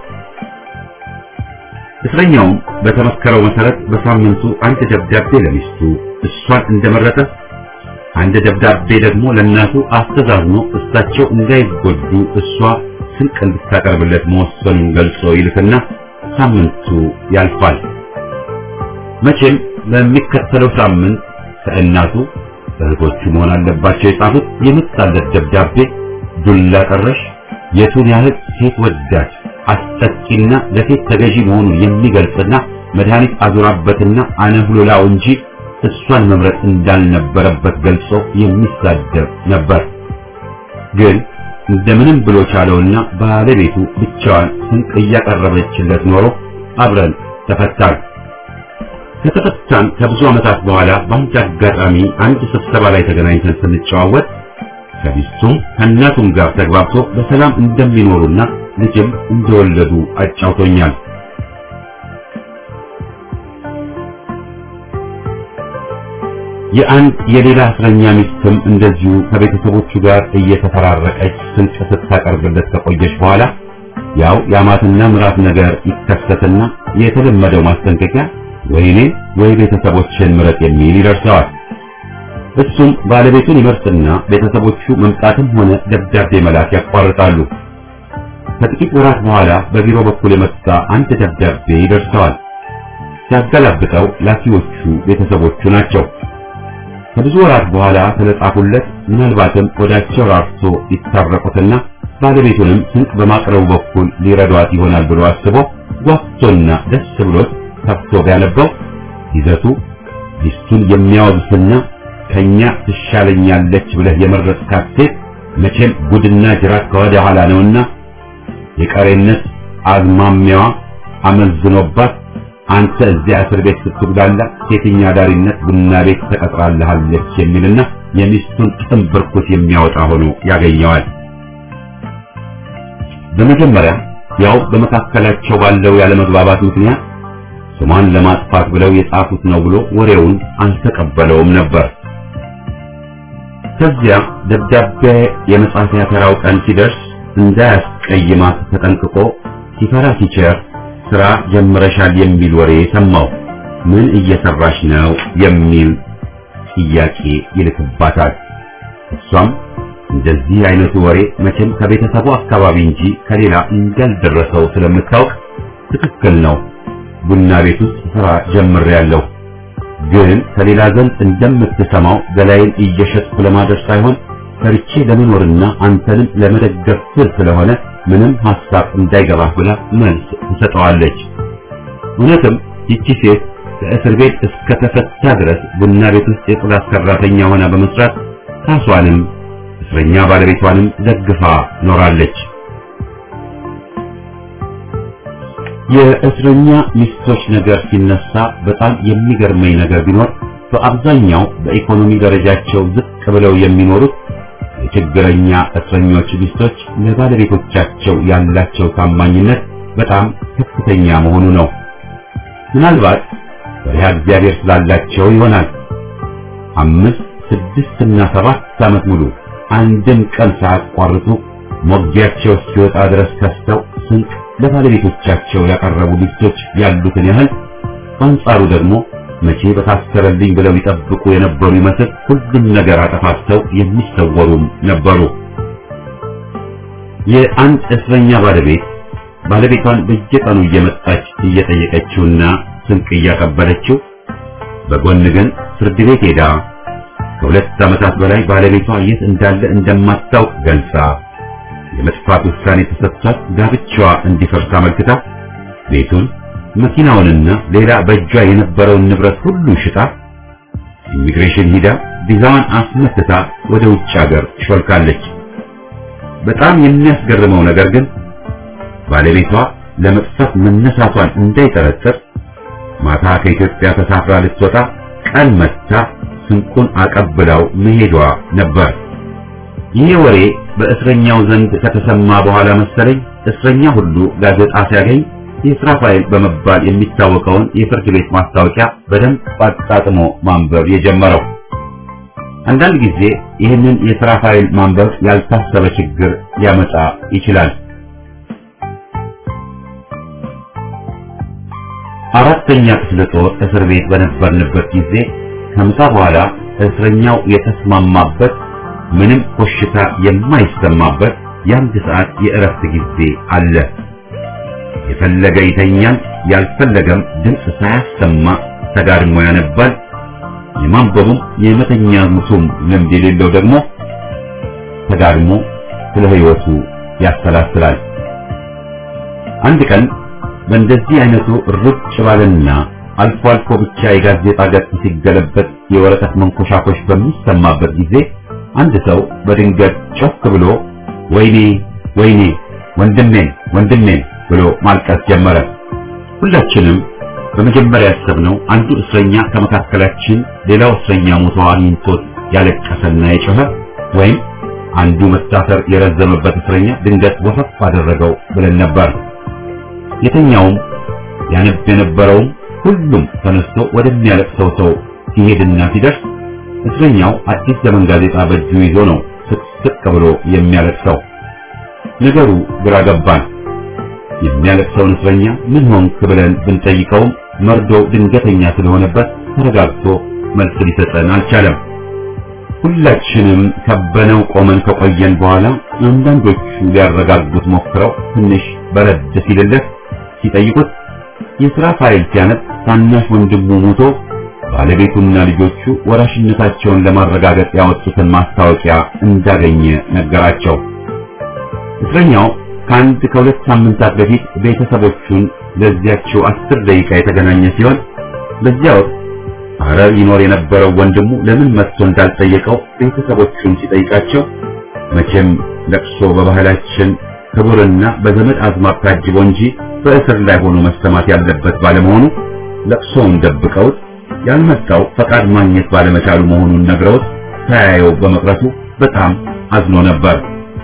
እስረኛውም በተመከረው መሰረት በሳምንቱ አንድ ደብዳቤ ለሚስቱ እሷን እንደመረጠ አንድ ደብዳቤ ደግሞ ለእናቱ አስተዛዝኖ እሳቸው እንዳይጎዱ እሷ ስንቅ እንድታቀርብለት መወሰኑን ገልጾ ይልክና ሳምንቱ ያልፋል። መቼም በሚከተለው ሳምንት ከእናቱ እህቶቹ መሆን አለባቸው የጻፉት የመጣለት ደብዳቤ ዱላ ቀረሽ የቱን ያህል ሴት ወዳድ አስጠቂና ለሴት ተገዢ መሆኑን የሚገልጽና መድኃኒት አዙራበትና አነህሎላው እንጂ እሷን መምረጥ እንዳልነበረበት ገልጾ የሚሳደብ ነበር። ግን እንደምንም ብሎ ቻለውና ባለቤቱ ብቻዋን ስንቅ እያቀረበችለት ኖሮ አብረን ተፈታን። ከተፈታን ከብዙ ዓመታት በኋላ በአንድ አጋጣሚ አንድ ስብሰባ ላይ ተገናኝተን ስንጨዋወት ከሚስቱም ከእናቱም ጋር ተግባብቶ በሰላም እንደሚኖሩና ልጅም እንደወለዱ አጫውቶኛል። የአንድ የሌላ እስረኛ ሚስትም እንደዚሁ ከቤተሰቦቹ ጋር እየተፈራረቀች ስንቅ ስታቀርብለት ከቆየች በኋላ ያው የአማትና ምራት ነገር ይከሰትና የተለመደው ማስጠንቀቂያ ወይኔ ወይ ቤተሰቦችን ምረጥ የሚል ይደርሰዋል። እሱም ባለቤቱን ይመርጥና ቤተሰቦቹ መምጣትም ሆነ ደብዳቤ መላክ ያቋርጣሉ። ከጥቂት ወራት በኋላ በቢሮ በኩል የመጣ አንድ ደብዳቤ ይደርሰዋል። ሲያገላብጠው ላኪዎቹ ቤተሰቦቹ ናቸው። ከብዙ ወራት በኋላ ስለጻፉለት ምናልባትም ወዳቸው ራርቶ ይታረቁትና ባለቤቱንም ስንቅ በማቅረቡ በኩል ሊረዷት ይሆናል ብሎ አስቦ ጓጉቶና ደስ ብሎት ከፍቶ ቢያነበው ይዘቱ ሚስቱን የሚያወግዝና ከኛ ትሻለኛለች ብለህ የመረጥካት ሴት መቼም ጉድና ጅራት ከወደ ኋላ ነውና የቀሬነት አዝማሚያዋ አመዝኖባት አንተ እዚያ እስር ቤት ስትጉዳላ ሴተኛ ዳሪነት ቡና ቤት ተቀጥራለሃለች የሚልና የሚስቱን ጥንብርኩት የሚያወጣ ሆኖ ያገኘዋል። በመጀመሪያ ያው በመካከላቸው ባለው ያለመግባባት ምክንያት ስሟን ለማጥፋት ብለው የጻፉት ነው ብሎ ወሬውን አልተቀበለውም ነበር። ከዚያ ደብዳቤ የመጻፊያ ተራው ቀን ሲደርስ እንዳያስቀይማት ተጠንቅቆ ሲፈራ ሲቸር ስራ ጀምረሻል የሚል ወሬ ሰማው። ምን እየሰራሽ ነው የሚል ጥያቄ ይልክባታል። እሷም እንደዚህ አይነቱ ወሬ መቼም ከቤተሰቡ አካባቢ እንጂ ከሌላ እንዳልደረሰው ስለምታውቅ ትክክል ነው፣ ቡና ቤት ውስጥ ስራ ጀምሬያለሁ፣ ግን ከሌላ ዘንድ እንደምትሰማው ገላይን እየሸጥኩ ለማደር ሳይሆን ሰርቼ ለመኖርና አንተንም ለመደገፍ ስል ስለሆነ ምንም ሐሳብ እንዳይገባህ ብላ መልስ ትሰጠዋለች። እውነትም ይቺ ሴት ከእስር ቤት እስከ ተፈታ ድረስ ቡና ቤት ውስጥ የጽዳት ሰራተኛ ሆና በመስራት ራሷንም እስረኛ ባለቤቷንም ደግፋ ኖራለች። የእስረኛ ሚስቶች ነገር ሲነሳ በጣም የሚገርመኝ ነገር ቢኖር በአብዛኛው በኢኮኖሚ ደረጃቸው ዝቅ ብለው የሚኖሩት የችግረኛ እስረኞች ሚስቶች ለባለቤቶቻቸው ያላቸው ታማኝነት በጣም ከፍተኛ መሆኑ ነው። ምናልባት በሪያ እግዚአብሔር ስላላቸው ይሆናል። አምስት ስድስት እና ሰባት ዓመት ሙሉ አንድም ቀን ሳያቋርጡ ሞጊያቸው እስኪወጣ ድረስ ከስተው ስንቅ ለባለቤቶቻቸው ያቀረቡ ሚስቶች ያሉትን ያህል በአንጻሩ ደግሞ መቼ በታሰረልኝ ብለው ይጠብቁ የነበሩ ይመስል ሁሉም ነገር አጠፋፍተው የሚሰወሩም ነበሩ። የአንድ እስረኛ ባለቤት ባለቤቷን በየቀኑ እየመጣች እየጠየቀችውና ስንቅ እያቀበለችው በጎን ግን ፍርድ ቤት ሄዳ ከሁለት ዓመታት በላይ ባለቤቷ የት እንዳለ እንደማታውቅ ገልጻ የመጥፋት ውሳኔ ተሰጥቷት ጋብቻዋ እንዲፈርስ አመልክታ ቤቱን መኪናውንና ሌላ በእጇ የነበረውን ንብረት ሁሉ ሽጣ ኢሚግሬሽን ሂዳ ቪዛዋን አስመትታ ወደ ውጭ ሀገር ሾልካለች። በጣም የሚያስገርመው ነገር ግን ባለቤቷ ለመጥፋት መነሳቷን እንዳይጠረጥር ማታ ከኢትዮጵያ ተሳፍራ ልትወጣ ቀን መታ ስንቁን አቀብላው መሄዷ ነበር። ይሄ ወሬ በእስረኛው ዘንድ ከተሰማ በኋላ መሰለኝ እስረኛ ሁሉ ጋዜጣ ሲያገኝ የሥራ ፋይል በመባል የሚታወቀውን የፍርድ ቤት ማስታወቂያ በደንብ አጣጥሞ ማንበብ የጀመረው። አንዳንድ ጊዜ ይህንን የሥራ ፋይል ማንበብ ያልታሰበ ችግር ሊያመጣ ይችላል። አራተኛ ክፍለ ጦር እስር ቤት በነበርንበት ጊዜ ከምሳ በኋላ እስረኛው የተስማማበት ምንም ኮሽታ የማይሰማበት የአንድ ሰዓት የእረፍት ጊዜ አለ። የፈለገ ይተኛል፣ ያልፈለገም ድምፅ ሳያሰማ ተጋድሞ ያነባል። የማንበቡም የመተኛቱም ልምድ የሌለው ደግሞ ተጋድሞ ስለ ሕይወቱ ያሰላስላል። አንድ ቀን በእንደዚህ አይነቱ ሩጭ ባለና አልፎ አልፎ ብቻ የጋዜጣ ገጽ ሲገለበጥ የወረቀት መንኮሻኮሽ በሚሰማበት ጊዜ አንድ ሰው በድንገት ጮክ ብሎ ወይኔ ወይኔ ወንድሜን ወንድሜን ብሎ ማልቀስ ጀመረ። ሁላችንም በመጀመሪያ ያሰብነው አንዱ እስረኛ ከመካከላችን ሌላው እስረኛ ሞቶ አግኝቶት ያለቀሰና የጮኸ ወይም አንዱ መታሰር የረዘመበት እስረኛ ድንገት ወፈፍ አደረገው ብለን ነበር። የተኛውም ያነብ የነበረውም ሁሉም ተነስቶ ወደሚያለቅሰው ሰው ሲሄድና ሲደርስ እስረኛው አዲስ ዘመን ጋዜጣ በእጁ ይዞ ነው ስቅስቅ ብሎ የሚያለቅሰው። ነገሩ ግራ ገባን። የሚያለቅሰውን እስረኛ ምን ሆንክ ብለን ብንጠይቀውም መርዶው ድንገተኛ ስለሆነበት ተረጋግቶ መልስ ሊሰጠን አልቻለም። ሁላችንም ከበነው ቆመን ከቆየን በኋላ አንዳንዶቹ ሊያረጋጉት ሞክረው ትንሽ በረድ ሲልለት ሲጠይቁት የሥራ ፋይል ሲያነብ ታናሽ ወንድሙ ሞቶ ባለቤቱና ልጆቹ ወራሽነታቸውን ለማረጋገጥ ያወጡትን ማስታወቂያ እንዳገኘ ነገራቸው። እስረኛው ከአንድ ከሁለት ሳምንታት በፊት ቤተሰቦቹን ለዚያቸው አስር ደቂቃ የተገናኘ ሲሆን በዚያ ወቅት ሐረር ይኖር የነበረው ወንድሙ ለምን መጥቶ እንዳልጠየቀው ቤተሰቦቹን ሲጠይቃቸው መቼም ለቅሶ በባህላችን ክቡርና በዘመድ አዝማድ ታጅቦ እንጂ በእስር ላይ ሆኖ መሰማት ያለበት ባለመሆኑ ለቅሶውን ደብቀውት ያልመጣው ፈቃድ ማግኘት ባለመቻሉ መሆኑን ነግረውት ሳያየው በመቅረቱ በጣም አዝኖ ነበር።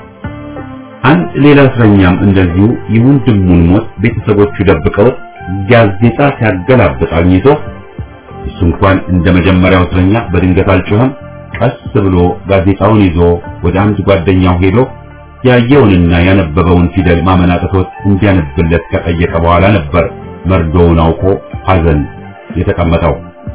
አንድ ሌላ እስረኛም እንደዚሁ የወንድሙን ሞት ቤተሰቦቹ ደብቀውት ጋዜጣ ሲያገላብጥ አግኝቶ እሱ እንኳን እንደ መጀመሪያው እስረኛ በድንገት አልጮኸም። ቀስ ብሎ ጋዜጣውን ይዞ ወደ አንድ ጓደኛው ሄዶ ያየውንና ያነበበውን ፊደል ማመን አቅቶት እንዲያነብለት ከጠየቀ በኋላ ነበር መርዶውን አውቆ ሐዘን የተቀመጠው።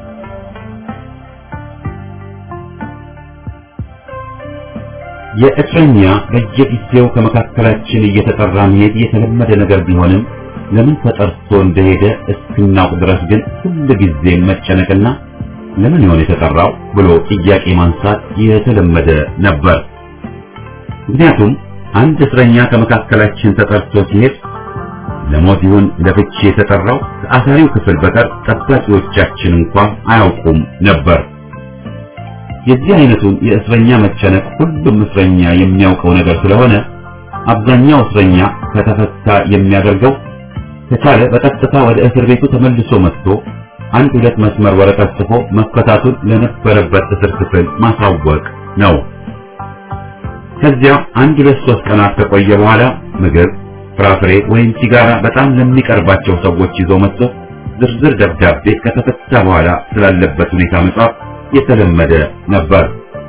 የእስረኛ በየጊዜው ከመካከላችን እየተጠራ መሄድ የተለመደ ነገር ቢሆንም ለምን ተጠርቶ እንደሄደ እስክናውቅ ድረስ ግን ሁሉ ጊዜ መጨነቅና ለምን ይሆን የተጠራው ብሎ ጥያቄ ማንሳት የተለመደ ነበር። ምክንያቱም አንድ እስረኛ ከመካከላችን ተጠርቶ ሲሄድ ለሞት ይሁን ለፍቺ የተጠራው ከአሳሪው ክፍል በቀር ጠባቂዎቻችን እንኳን አያውቁም ነበር። የዚህ አይነቱን የእስረኛ መጨነቅ ሁሉም እስረኛ የሚያውቀው ነገር ስለሆነ አብዛኛው እስረኛ ከተፈታ የሚያደርገው ከቻለ በቀጥታ ወደ እስር ቤቱ ተመልሶ መጥቶ አንድ ሁለት መስመር ወረቀት ጽፎ መፈታቱን ለነበረበት እስር ክፍል ማሳወቅ ነው። ከዚያ አንድ ሁለት ሶስት ቀናት ከቆየ በኋላ ምግብ፣ ፍራፍሬ ወይም ሲጋራ በጣም ለሚቀርባቸው ሰዎች ይዞ መጥቶ ዝርዝር ደብዳቤ ከተፈታ በኋላ ስላለበት ሁኔታ መጻፍ የተለመደ ነበር።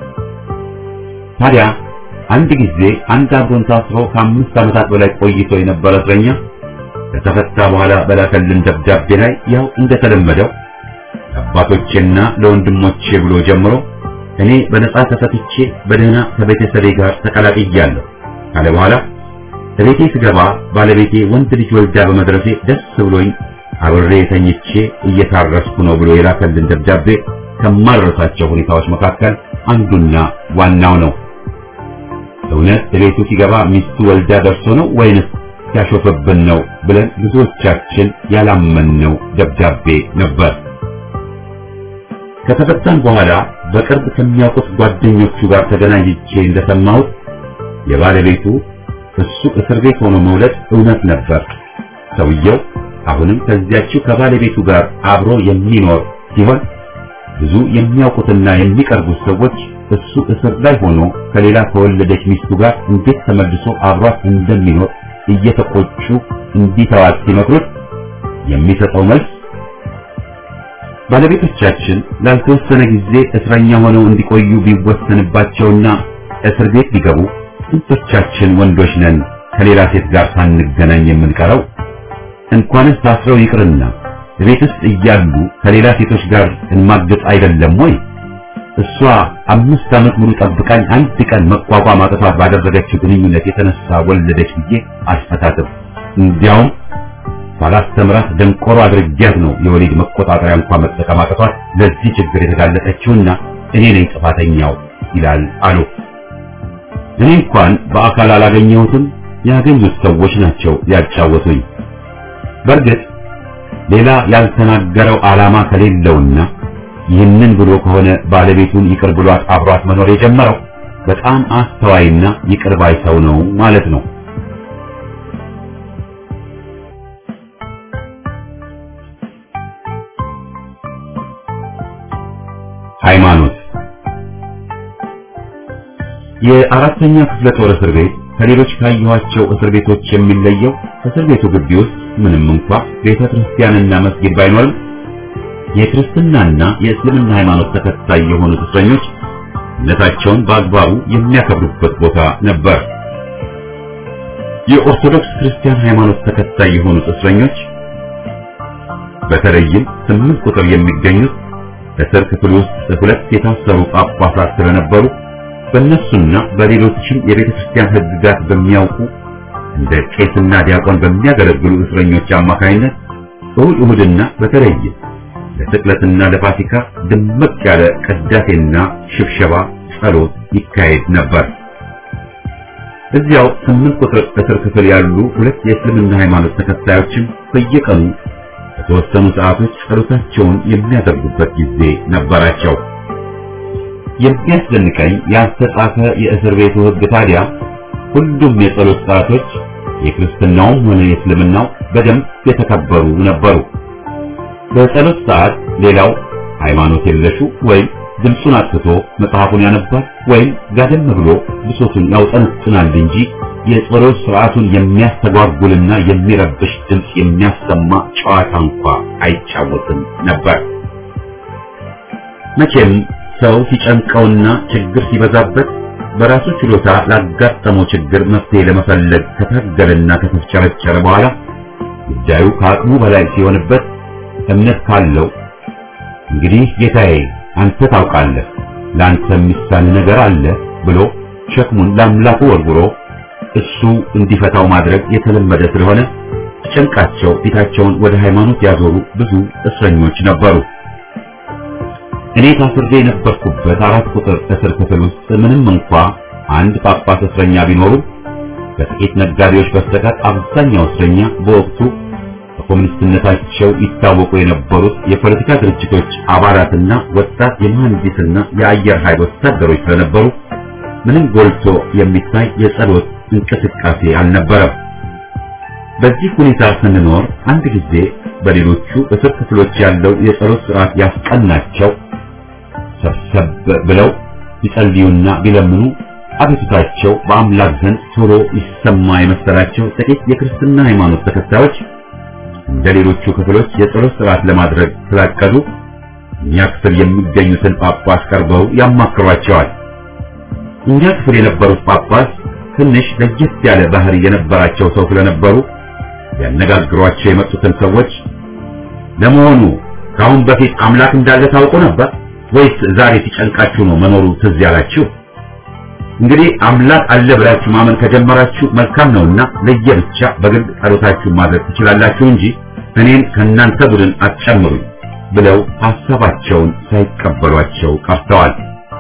ታዲያ አንድ ጊዜ አንድ አብሮን ታስሮ ከአምስት ዓመታት በላይ ቆይቶ የነበረ እስረኛ ከተፈታ በኋላ በላከልን ደብዳቤ ላይ ያው እንደተለመደው ለአባቶቼና ለወንድሞቼ ብሎ ጀምሮ እኔ በነጻ ተፈትቼ በደህና ከቤተሰቤ ጋር ተቀላቅያለሁ ካለ በኋላ ቤቴ ስገባ ባለቤቴ ወንድ ልጅ ወልዳ በመድረሴ ደስ ብሎኝ አብሬ ተኝቼ እየታረስኩ ነው ብሎ የላከልን ደብዳቤ ከማረሳቸው ሁኔታዎች መካከል አንዱና ዋናው ነው። እውነት ቤቱ ሲገባ ሚስቱ ወልዳ ደርሶ ነው ወይንስ ያሾፈብን ነው ብለን ብዙዎቻችን ያላመንነው ደብዳቤ ነበር። ከተፈታን በኋላ በቅርብ ከሚያውቁት ጓደኞቹ ጋር ተገናኝቼ እንደሰማሁት የባለቤቱ እሱ እስር ቤት ሆኖ መውለድ እውነት ነበር። ሰውየው አሁንም ከዚያችው ከባለቤቱ ጋር አብሮ የሚኖር ሲሆን ብዙ የሚያውቁትና የሚቀርቡት ሰዎች እሱ እስር ላይ ሆኖ ከሌላ ከወለደች ሚስቱ ጋር እንዴት ተመልሶ አብሯት እንደሚኖር እየተቆጩ እንዲተዋት ሲመክሩት የሚሰጠው መልስ ባለቤቶቻችን ላልተወሰነ ጊዜ እስረኛ ሆነው እንዲቆዩ ቢወሰንባቸውና እስር ቤት ቢገቡ ስንቶቻችን ወንዶች ነን ከሌላ ሴት ጋር ሳንገናኝ የምንቀረው? እንኳንስ ታስረው ይቅርና ቤት ውስጥ እያሉ ከሌላ ሴቶች ጋር እንማግጥ አይደለም ወይ? እሷ አምስት ዓመት ሙሉ ጠብቃኝ አንድ ቀን መቋቋም አቅቷት ባደረገችው ግንኙነት የተነሳ ወለደች ብዬ አልፈታትም። እንዲያውም ባላስተምራት ደንቆሮ አድርጊያት ነው የወሊድ መቆጣጠሪያ እንኳን መጠቀም አቅቷት ለዚህ ችግር የተጋለጠችውና እኔ ነኝ ጥፋተኛው ይላል አሉ። እኔ እንኳን በአካል አላገኘሁትም፣ ያገኙት ሰዎች ናቸው ያጫወቱኝ። በእርግጥ ሌላ ያልተናገረው ዓላማ ከሌለውና ይህንን ብሎ ከሆነ ባለቤቱን ይቅር ብሏት አብሯት መኖር የጀመረው በጣም አስተዋይና ይቅር ባይ ሰው ነው ማለት ነው። ሃይማኖት የአራተኛ ክፍለ ጦር እስር ቤት ከሌሎች ካየኋቸው እስር ቤቶች የሚለየው እስር ቤቱ ግቢ ውስጥ ምንም እንኳን ቤተ ክርስቲያንና መስጊድ ባይኖርም የክርስትናና የእስልምና ሃይማኖት ተከታይ የሆኑት እስረኞች እምነታቸውን በአግባቡ የሚያከብሩበት ቦታ ነበር። የኦርቶዶክስ ክርስቲያን ሃይማኖት ተከታይ የሆኑት እስረኞች በተለይም ስምንት ቁጥር የሚገኙት በእስር ክፍል ውስጥ ሁለት የታሰሩ ጳጳሳት ስለነበሩ በእነሱና በሌሎችም የቤተ ክርስቲያን ሕግጋት በሚያውቁ እንደ ቄስና ዲያቆን በሚያገለግሉ እስረኞች አማካይነት እሁድ እሁድና በተለይም ለስቅለትና ለፋሲካ ድምቅ ያለ ቅዳሴና ሽብሸባ ጸሎት ይካሄድ ነበር። እዚያው ስምንት ቁጥር እስር ክፍል ያሉ ሁለት የእስልምና ሃይማኖት ተከታዮችም በየቀኑ በተወሰኑ ሰዓቶች ጸሎታቸውን የሚያደርጉበት ጊዜ ነበራቸው። የሚያስደንቀኝ ያልተጻፈ የእስር ቤቱ ሕግ ታዲያ ሁሉም የጸሎት ሰዓቶች የክርስትናውም ሆነ የእስልምናው በደንብ የተከበሩ ነበሩ። በጸሎት ሰዓት ሌላው ሃይማኖት የለሹ ወይም ድምፁን አጥፍቶ መጽሐፉን ያነባል ወይም ጋደም ብሎ ብሶቱን ያውጠነጥናል እንጂ የጸሎት ሥርዓቱን የሚያስተጓጉልና የሚረብሽ ድምፅ የሚያሰማ ጨዋታ እንኳ አይጫወትም ነበር። መቼም ሰው ሲጨንቀውና ችግር ሲበዛበት በራሱ ችሎታ ላጋጠመው ችግር መፍትሄ ለመፈለግ ከታገለና ከተፍጨረጨረ በኋላ ጉዳዩ ከአቅሙ በላይ ሲሆንበት እምነት ካለው እንግዲህ ጌታዬ አንተ ታውቃለህ፣ ላንተ የሚሳን ነገር አለ ብሎ ሸክሙን ለአምላኩ ወርውሮ እሱ እንዲፈታው ማድረግ የተለመደ ስለሆነ ጨንቃቸው ፊታቸውን ወደ ሃይማኖት ያዞሩ ብዙ እስረኞች ነበሩ። እኔ ታስሬ የነበርኩበት አራት ቁጥር እስር ክፍል ውስጥ ምንም እንኳ አንድ ጳጳስ እስረኛ ቢኖሩ ከጥቂት ነጋዴዎች በስተቀር አብዛኛው እስረኛ በወቅቱ በኮሙኒስትነታቸው ይታወቁ የነበሩት የፖለቲካ ድርጅቶች አባላትና ወጣት የመሐንዲስና የአየር ኃይል ወታደሮች ስለነበሩ ምንም ጎልቶ የሚታይ የጸሎት እንቅስቃሴ አልነበረም። በዚህ ሁኔታ ስንኖር አንድ ጊዜ በሌሎቹ እስር ክፍሎች ያለው የጸሎት ሥርዓት ያስቀናቸው ሰብሰብ ብለው ቢጸልዩና ቢለምኑ አቤቱታቸው በአምላክ ዘንድ ቶሎ ይሰማ የመሰላቸው ጥቂት የክርስትና ሃይማኖት ተከታዮች እንደ ሌሎቹ ክፍሎች የጸሎት ሥርዓት ለማድረግ ስላቀዱ እኛ ክፍል የሚገኙትን ጳጳስ ቀርበው ያማክሯቸዋል። እኛ ክፍል የነበሩት ጳጳስ ትንሽ ለየት ያለ ባህሪ የነበራቸው ሰው ስለነበሩ ያነጋግሯቸው የመጡትን ሰዎች ለመሆኑ ከአሁን በፊት አምላክ እንዳለ ታውቁ ነበር ወይስ ዛሬ ሲጨንቃችሁ ነው መኖሩ ትዝ ያላችሁ? እንግዲህ አምላክ አለ ብላችሁ ማመን ከጀመራችሁ መልካም ነውና ለየብቻ በግል ጸሎታችሁን ማድረግ ትችላላችሁ እንጂ እኔን ከእናንተ ቡድን አትጨምሩኝ ብለው ሐሳባቸውን ሳይቀበሏቸው ቀርተዋል።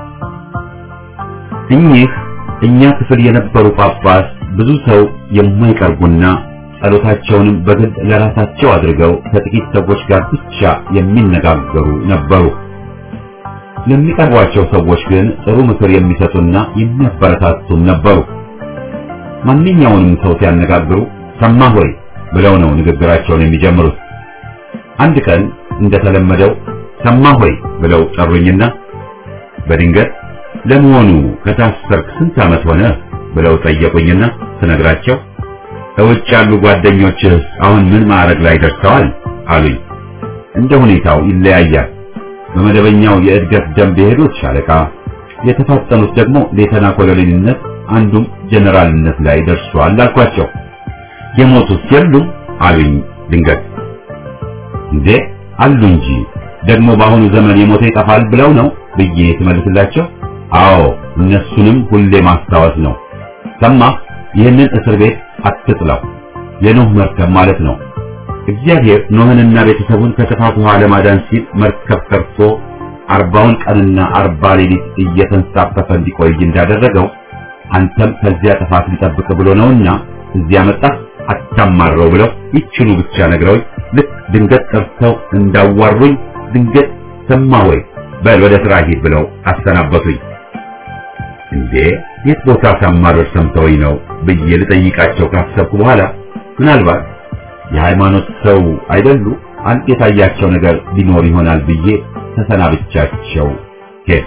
እኚህ እኛ ክፍል የነበሩ ጳጳስ ብዙ ሰው የማይቀርቡና ጸሎታቸውንም በግል ለራሳቸው አድርገው ከጥቂት ሰዎች ጋር ብቻ የሚነጋገሩ ነበሩ። ለሚቀርቧቸው ሰዎች ግን ጥሩ ምክር የሚሰጡና የሚያበረታቱም ነበሩ። ማንኛውንም ሰው ሲያነጋግሩ ሰማህ ወይ ብለው ነው ንግግራቸውን የሚጀምሩት። አንድ ቀን እንደተለመደው ሰማህ ወይ ብለው ጠሩኝና በድንገት ለመሆኑ ከታሰርክ ስንት ዓመት ሆነ ብለው ጠየቁኝና ስነግራቸው ከውጭ ያሉ ጓደኞችህ አሁን ምን ማዕረግ ላይ ደርሰዋል አሉኝ። እንደ ሁኔታው ይለያያል። በመደበኛው የእድገት ደንብ የሄዱት ሻለቃ፣ የተፋጠኑት ደግሞ ሌተና ኮሎኔልነት፣ አንዱም ጀነራልነት ላይ ደርሷል አልኳቸው። የሞቱት የሉም አሉኝ ድንገት። እንዴ አሉ እንጂ ደግሞ በአሁኑ ዘመን የሞተ ይጠፋል ብለው ነው ብዬ ትመልስላቸው። አዎ እነሱንም ሁሌ ማስታወስ ነው። ሰማህ፣ ይህንን እስር ቤት አትጥላው፣ የኖህ መርከብ ማለት ነው። እግዚአብሔር ኖህንና ቤተሰቡን ከጥፋት ውሃ ለማዳን ሲል መርከብ ሰርቶ አርባውን ቀንና አርባ ሌሊት እየተንሳፈፈ እንዲቆይ እንዳደረገው አንተም ከዚያ ጥፋት ሊጠብቅ ብሎ ነውና እዚያ መጣህ፣ አታማረው ብለው ይችሉ ብቻ ነግረውኝ ልክ ድንገት ጠርተው እንዳዋሩኝ ድንገት ሰማ ወይ በል ወደ ስራ ሂድ ብለው አሰናበቱኝ። እንዴ የት ቦታ ሳማረር ሰምተውኝ ነው ብዬ ልጠይቃቸው ካሰብኩ በኋላ ምናልባት የሃይማኖት ሰው አይደሉ አንድ የታያቸው ነገር ሊኖር ይሆናል ብዬ ተሰናብቻቸው ሄድ።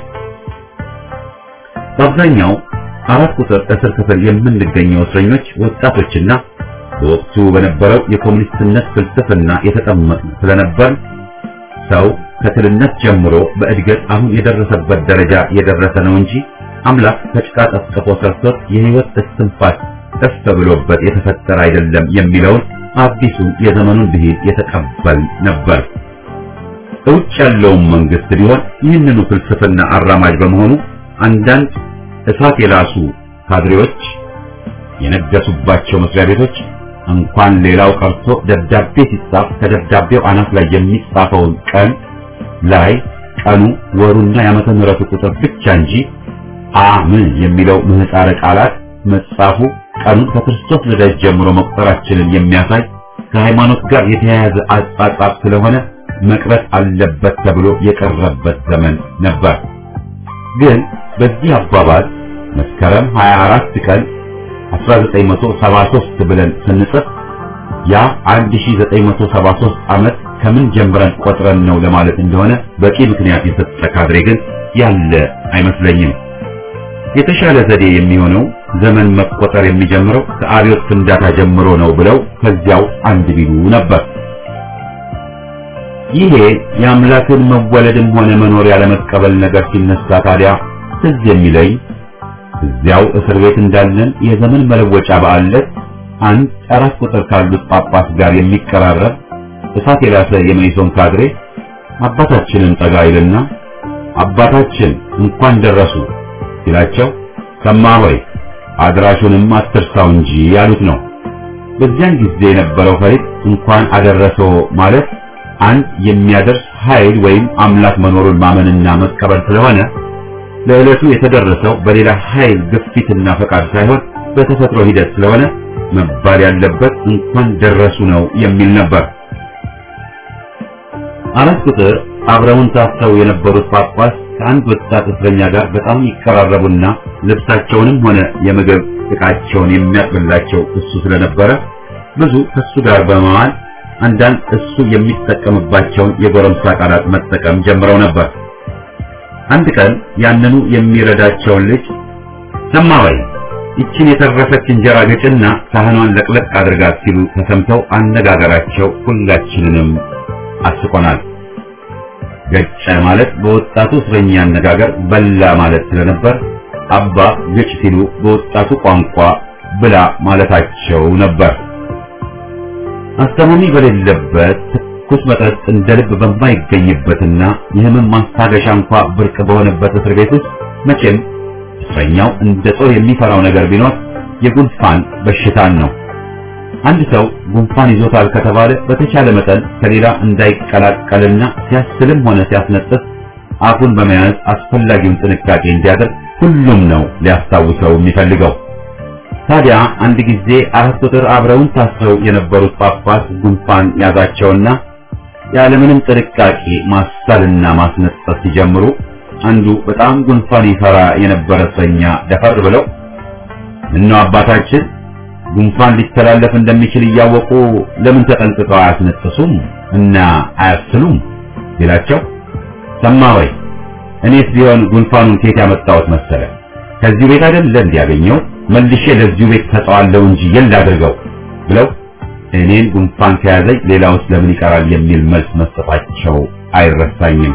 በአብዛኛው አራት ቁጥር እስር ክፍል የምንገኘው እስረኞች ወጣቶችና በወቅቱ በነበረው የኮሙኒስትነት ፍልስፍና የተጠመቅን ስለነበር ሰው ከትልነት ጀምሮ በእድገት አሁን የደረሰበት ደረጃ የደረሰ ነው እንጂ አምላክ ከጭቃ ጠፍጥፎ ሰርቶት የህይወት እስትንፋስ እፍ ብሎበት የተፈጠረ አይደለም የሚለውን አዲሱን የዘመኑን ብሂል የተቀበል ነበር። ውጭ ያለውን መንግስት ቢሆን ይህንኑ ፍልስፍና አራማጅ በመሆኑ አንዳንድ እሳት የላሱ ካድሬዎች የነገሱባቸው መስሪያ ቤቶች እንኳን ሌላው ቀርቶ ደብዳቤ ሲጻፍ ከደብዳቤው አናት ላይ የሚጻፈውን ቀን ላይ ቀኑ ወሩና የዓመተ ምሕረቱ ቁጥር ብቻ እንጂ አምን የሚለው ምህጻረ ቃላት መጻፉ ቀኑን ከክርስቶስ ልደት ጀምሮ መቁጠራችንን የሚያሳይ ከሃይማኖት ጋር የተያያዘ አጻጻፍ ስለሆነ መቅረት አለበት ተብሎ የቀረበት ዘመን ነበር። ግን በዚህ አባባል መስከረም ሃያ አራት ቀን አስራ ዘጠኝ መቶ ሰባ ሦስት ብለን ስንጽፍ ያ አንድ ሺህ ዘጠኝ መቶ ሰባ ሦስት ዓመት ከምን ጀምረን ቆጥረን ነው ለማለት እንደሆነ በቂ ምክንያት የሰጠ ካድሬ ግን ያለ አይመስለኝም። የተሻለ ዘዴ የሚሆነው ዘመን መቆጠር የሚጀምረው ከአብዮት ፍንዳታ ጀምሮ ነው ብለው ከዚያው አንድ ቢሉ ነበር። ይሄ የአምላክን መወለድም ሆነ መኖር ያለመቀበል ነገር ሲነሳ ታዲያ ትዝ የሚለኝ እዚያው እስር ቤት እንዳለን የዘመን መለወጫ በዓል ዕለት አንድ አራት ቁጥር ካሉት ጳጳስ ጋር የሚቀራረብ እሳት የላሰ የመይሶን ካድሬ አባታችንን ጠጋ ይልና አባታችን እንኳን ደረሱ ሲላቸው ሰማ ሆይ አድራሹንም አትርሳው እንጂ ያሉት ነው። በዚያን ጊዜ የነበረው ፈሪጥ እንኳን አደረሰው ማለት አንድ የሚያደርስ ኃይል ወይም አምላክ መኖሩን ማመንና መቀበል ስለሆነ ለዕለቱ የተደረሰው በሌላ ኃይል ግፊትና ፈቃድ ሳይሆን በተፈጥሮ ሂደት ስለሆነ መባል ያለበት እንኳን ደረሱ ነው የሚል ነበር። አራት ቁጥር አብረውን ታስረው የነበሩት ጳጳስ ከአንድ ወጣት እስረኛ ጋር በጣም ይቀራረቡና ልብሳቸውንም ሆነ የምግብ ዕቃቸውን የሚያጥብላቸው እሱ ስለነበረ ብዙ ከሱ ጋር በመዋል አንዳንድ እሱ የሚጠቀምባቸውን የጎረምሳ ቃላት መጠቀም ጀምረው ነበር። አንድ ቀን ያንኑ የሚረዳቸውን ልጅ ሰማ ወይ ይችን የተረፈች እንጀራ ገጭና ሳህኗን ለቅለቅ አድርጋት ሲሉ ተሰምተው አነጋገራቸው ሁላችንንም አስቆናል። ገጨ ማለት በወጣቱ እስረኛ አነጋገር በላ ማለት ስለነበር አባ ገጭ ሲሉ በወጣቱ ቋንቋ ብላ ማለታቸው ነበር። አስተማሚ በሌለበት ትኩስ መጠጥ እንደ ልብ በማይገኝበትና የህመም ማስታገሻ እንኳን ብርቅ በሆነበት እስር ቤት ውስጥ መቼም እስረኛው እንደ ጦር የሚፈራው ነገር ቢኖር የጉንፋን በሽታን ነው። አንድ ሰው ጉንፋን ይዞታል ከተባለ በተቻለ መጠን ከሌላ እንዳይቀላቀልና ሲያስልም ሆነ ሲያስነጥስ አፉን በመያዝ አስፈላጊውን ጥንቃቄ እንዲያደርግ ሁሉም ነው ሊያስታውሰው የሚፈልገው። ታዲያ አንድ ጊዜ አራት ቁጥር አብረውን ታስረው የነበሩት ጳጳስ ጉንፋን ያዛቸውና ያለምንም ጥንቃቄ ማሳልና ማስነጠስ ሲጀምሩ አንዱ በጣም ጉንፋን ይፈራ የነበረ እስረኛ ደፈር ብለው ምነው አባታችን ጉንፋን ሊተላለፍ እንደሚችል እያወቁ ለምን ተጠንቅቀው አያስነጥሱም እና አያስሉም ይላቸው። ሰማ ወይ እኔስ ቢሆን ጉንፋኑን ከየት ያመጣሁት መሰለ ከዚህ ቤት አይደል እንዲያገኘው መልሼ ለዚሁ ቤት ተጣዋለው እንጂ የለ አድርገው ብለው እኔን ጉንፋን ከያዘኝ ሌላውስ ለምን ይቀራል የሚል መልስ መስጠታቸው አይረሳኝም።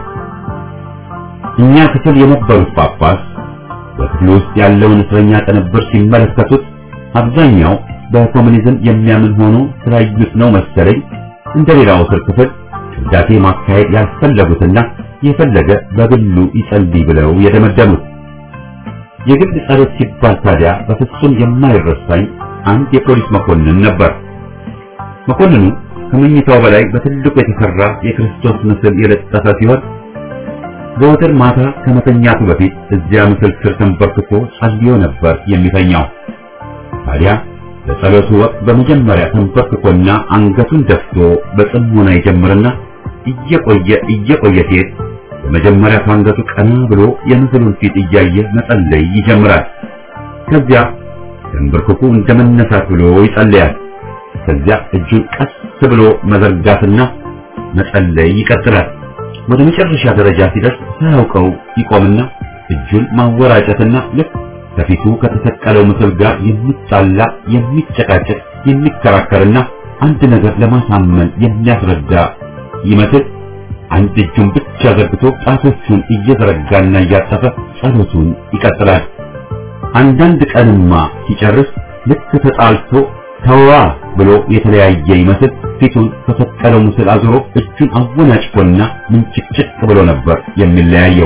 እኛ ክፍል የነበሩት ጳጳስ በክፍሉ ውስጥ ያለውን እስረኛ ቅንብር ሲመለከቱት አብዛኛው በኮሙኒዝም የሚያምን ሆኖ ስላዩት ነው መሰለኝ እንደሌላው እስር ክፍል ቅዳሴ ማካሄድ ያልፈለጉትና የፈለገ በግሉ ይጸልይ ብለው የደመደሙት። የግል ጸሎት ሲባል ታዲያ በፍጹም የማይረሳኝ አንድ የፖሊስ መኮንን ነበር። መኮንኑ ከመኝታው በላይ በትልቁ የተሰራ የክርስቶስ ምስል የለጠፈ ሲሆን ዘወትር ማታ ከመተኛቱ በፊት እዚያ ምስል ስር ተንበርክኮ ጸልዮ ነበር የሚተኛው። ታዲያ በጸሎቱ ወቅት በመጀመሪያ ተንበርክኮና አንገቱን ደፍቶ በጽሞና ይጀምርና እየቆየ እየቆየ ሲሄድ በመጀመሪያ ከአንገቱ ቀና ብሎ የምስሉን ፊት እያየ መጸለይ ይጀምራል። ከዚያ ተንበርክኮ እንደመነሳት ብሎ ይጸልያል። ከዚያ እጁን ቀስ ብሎ መዘርጋትና መጸለይ ይቀጥላል። ወደ መጨረሻ ደረጃ ሲደርስ ሳያውቀው ይቆምና እጁን ማወራጨትና ልክ ከፊቱ ከተሰቀለው ምስል ጋር የሚጣላ የሚጨቃጨቅ የሚከራከርና አንድ ነገር ለማሳመን የሚያስረዳ ይመስል አንድ እጁን ብቻ ዘርግቶ ጣቶቹን እየዘረጋና እያጠፈ ጸሎቱን ይቀጥላል። አንዳንድ ቀንማ ሲጨርስ ልክ ተጣልቶ ተዋ ብሎ የተለያየ ይመስል ፊቱን ከተሰቀለው ምስል አዙሮ እጁን አወናጭፎና ምንጭቅጭቅ ብሎ ነበር የሚለያየው።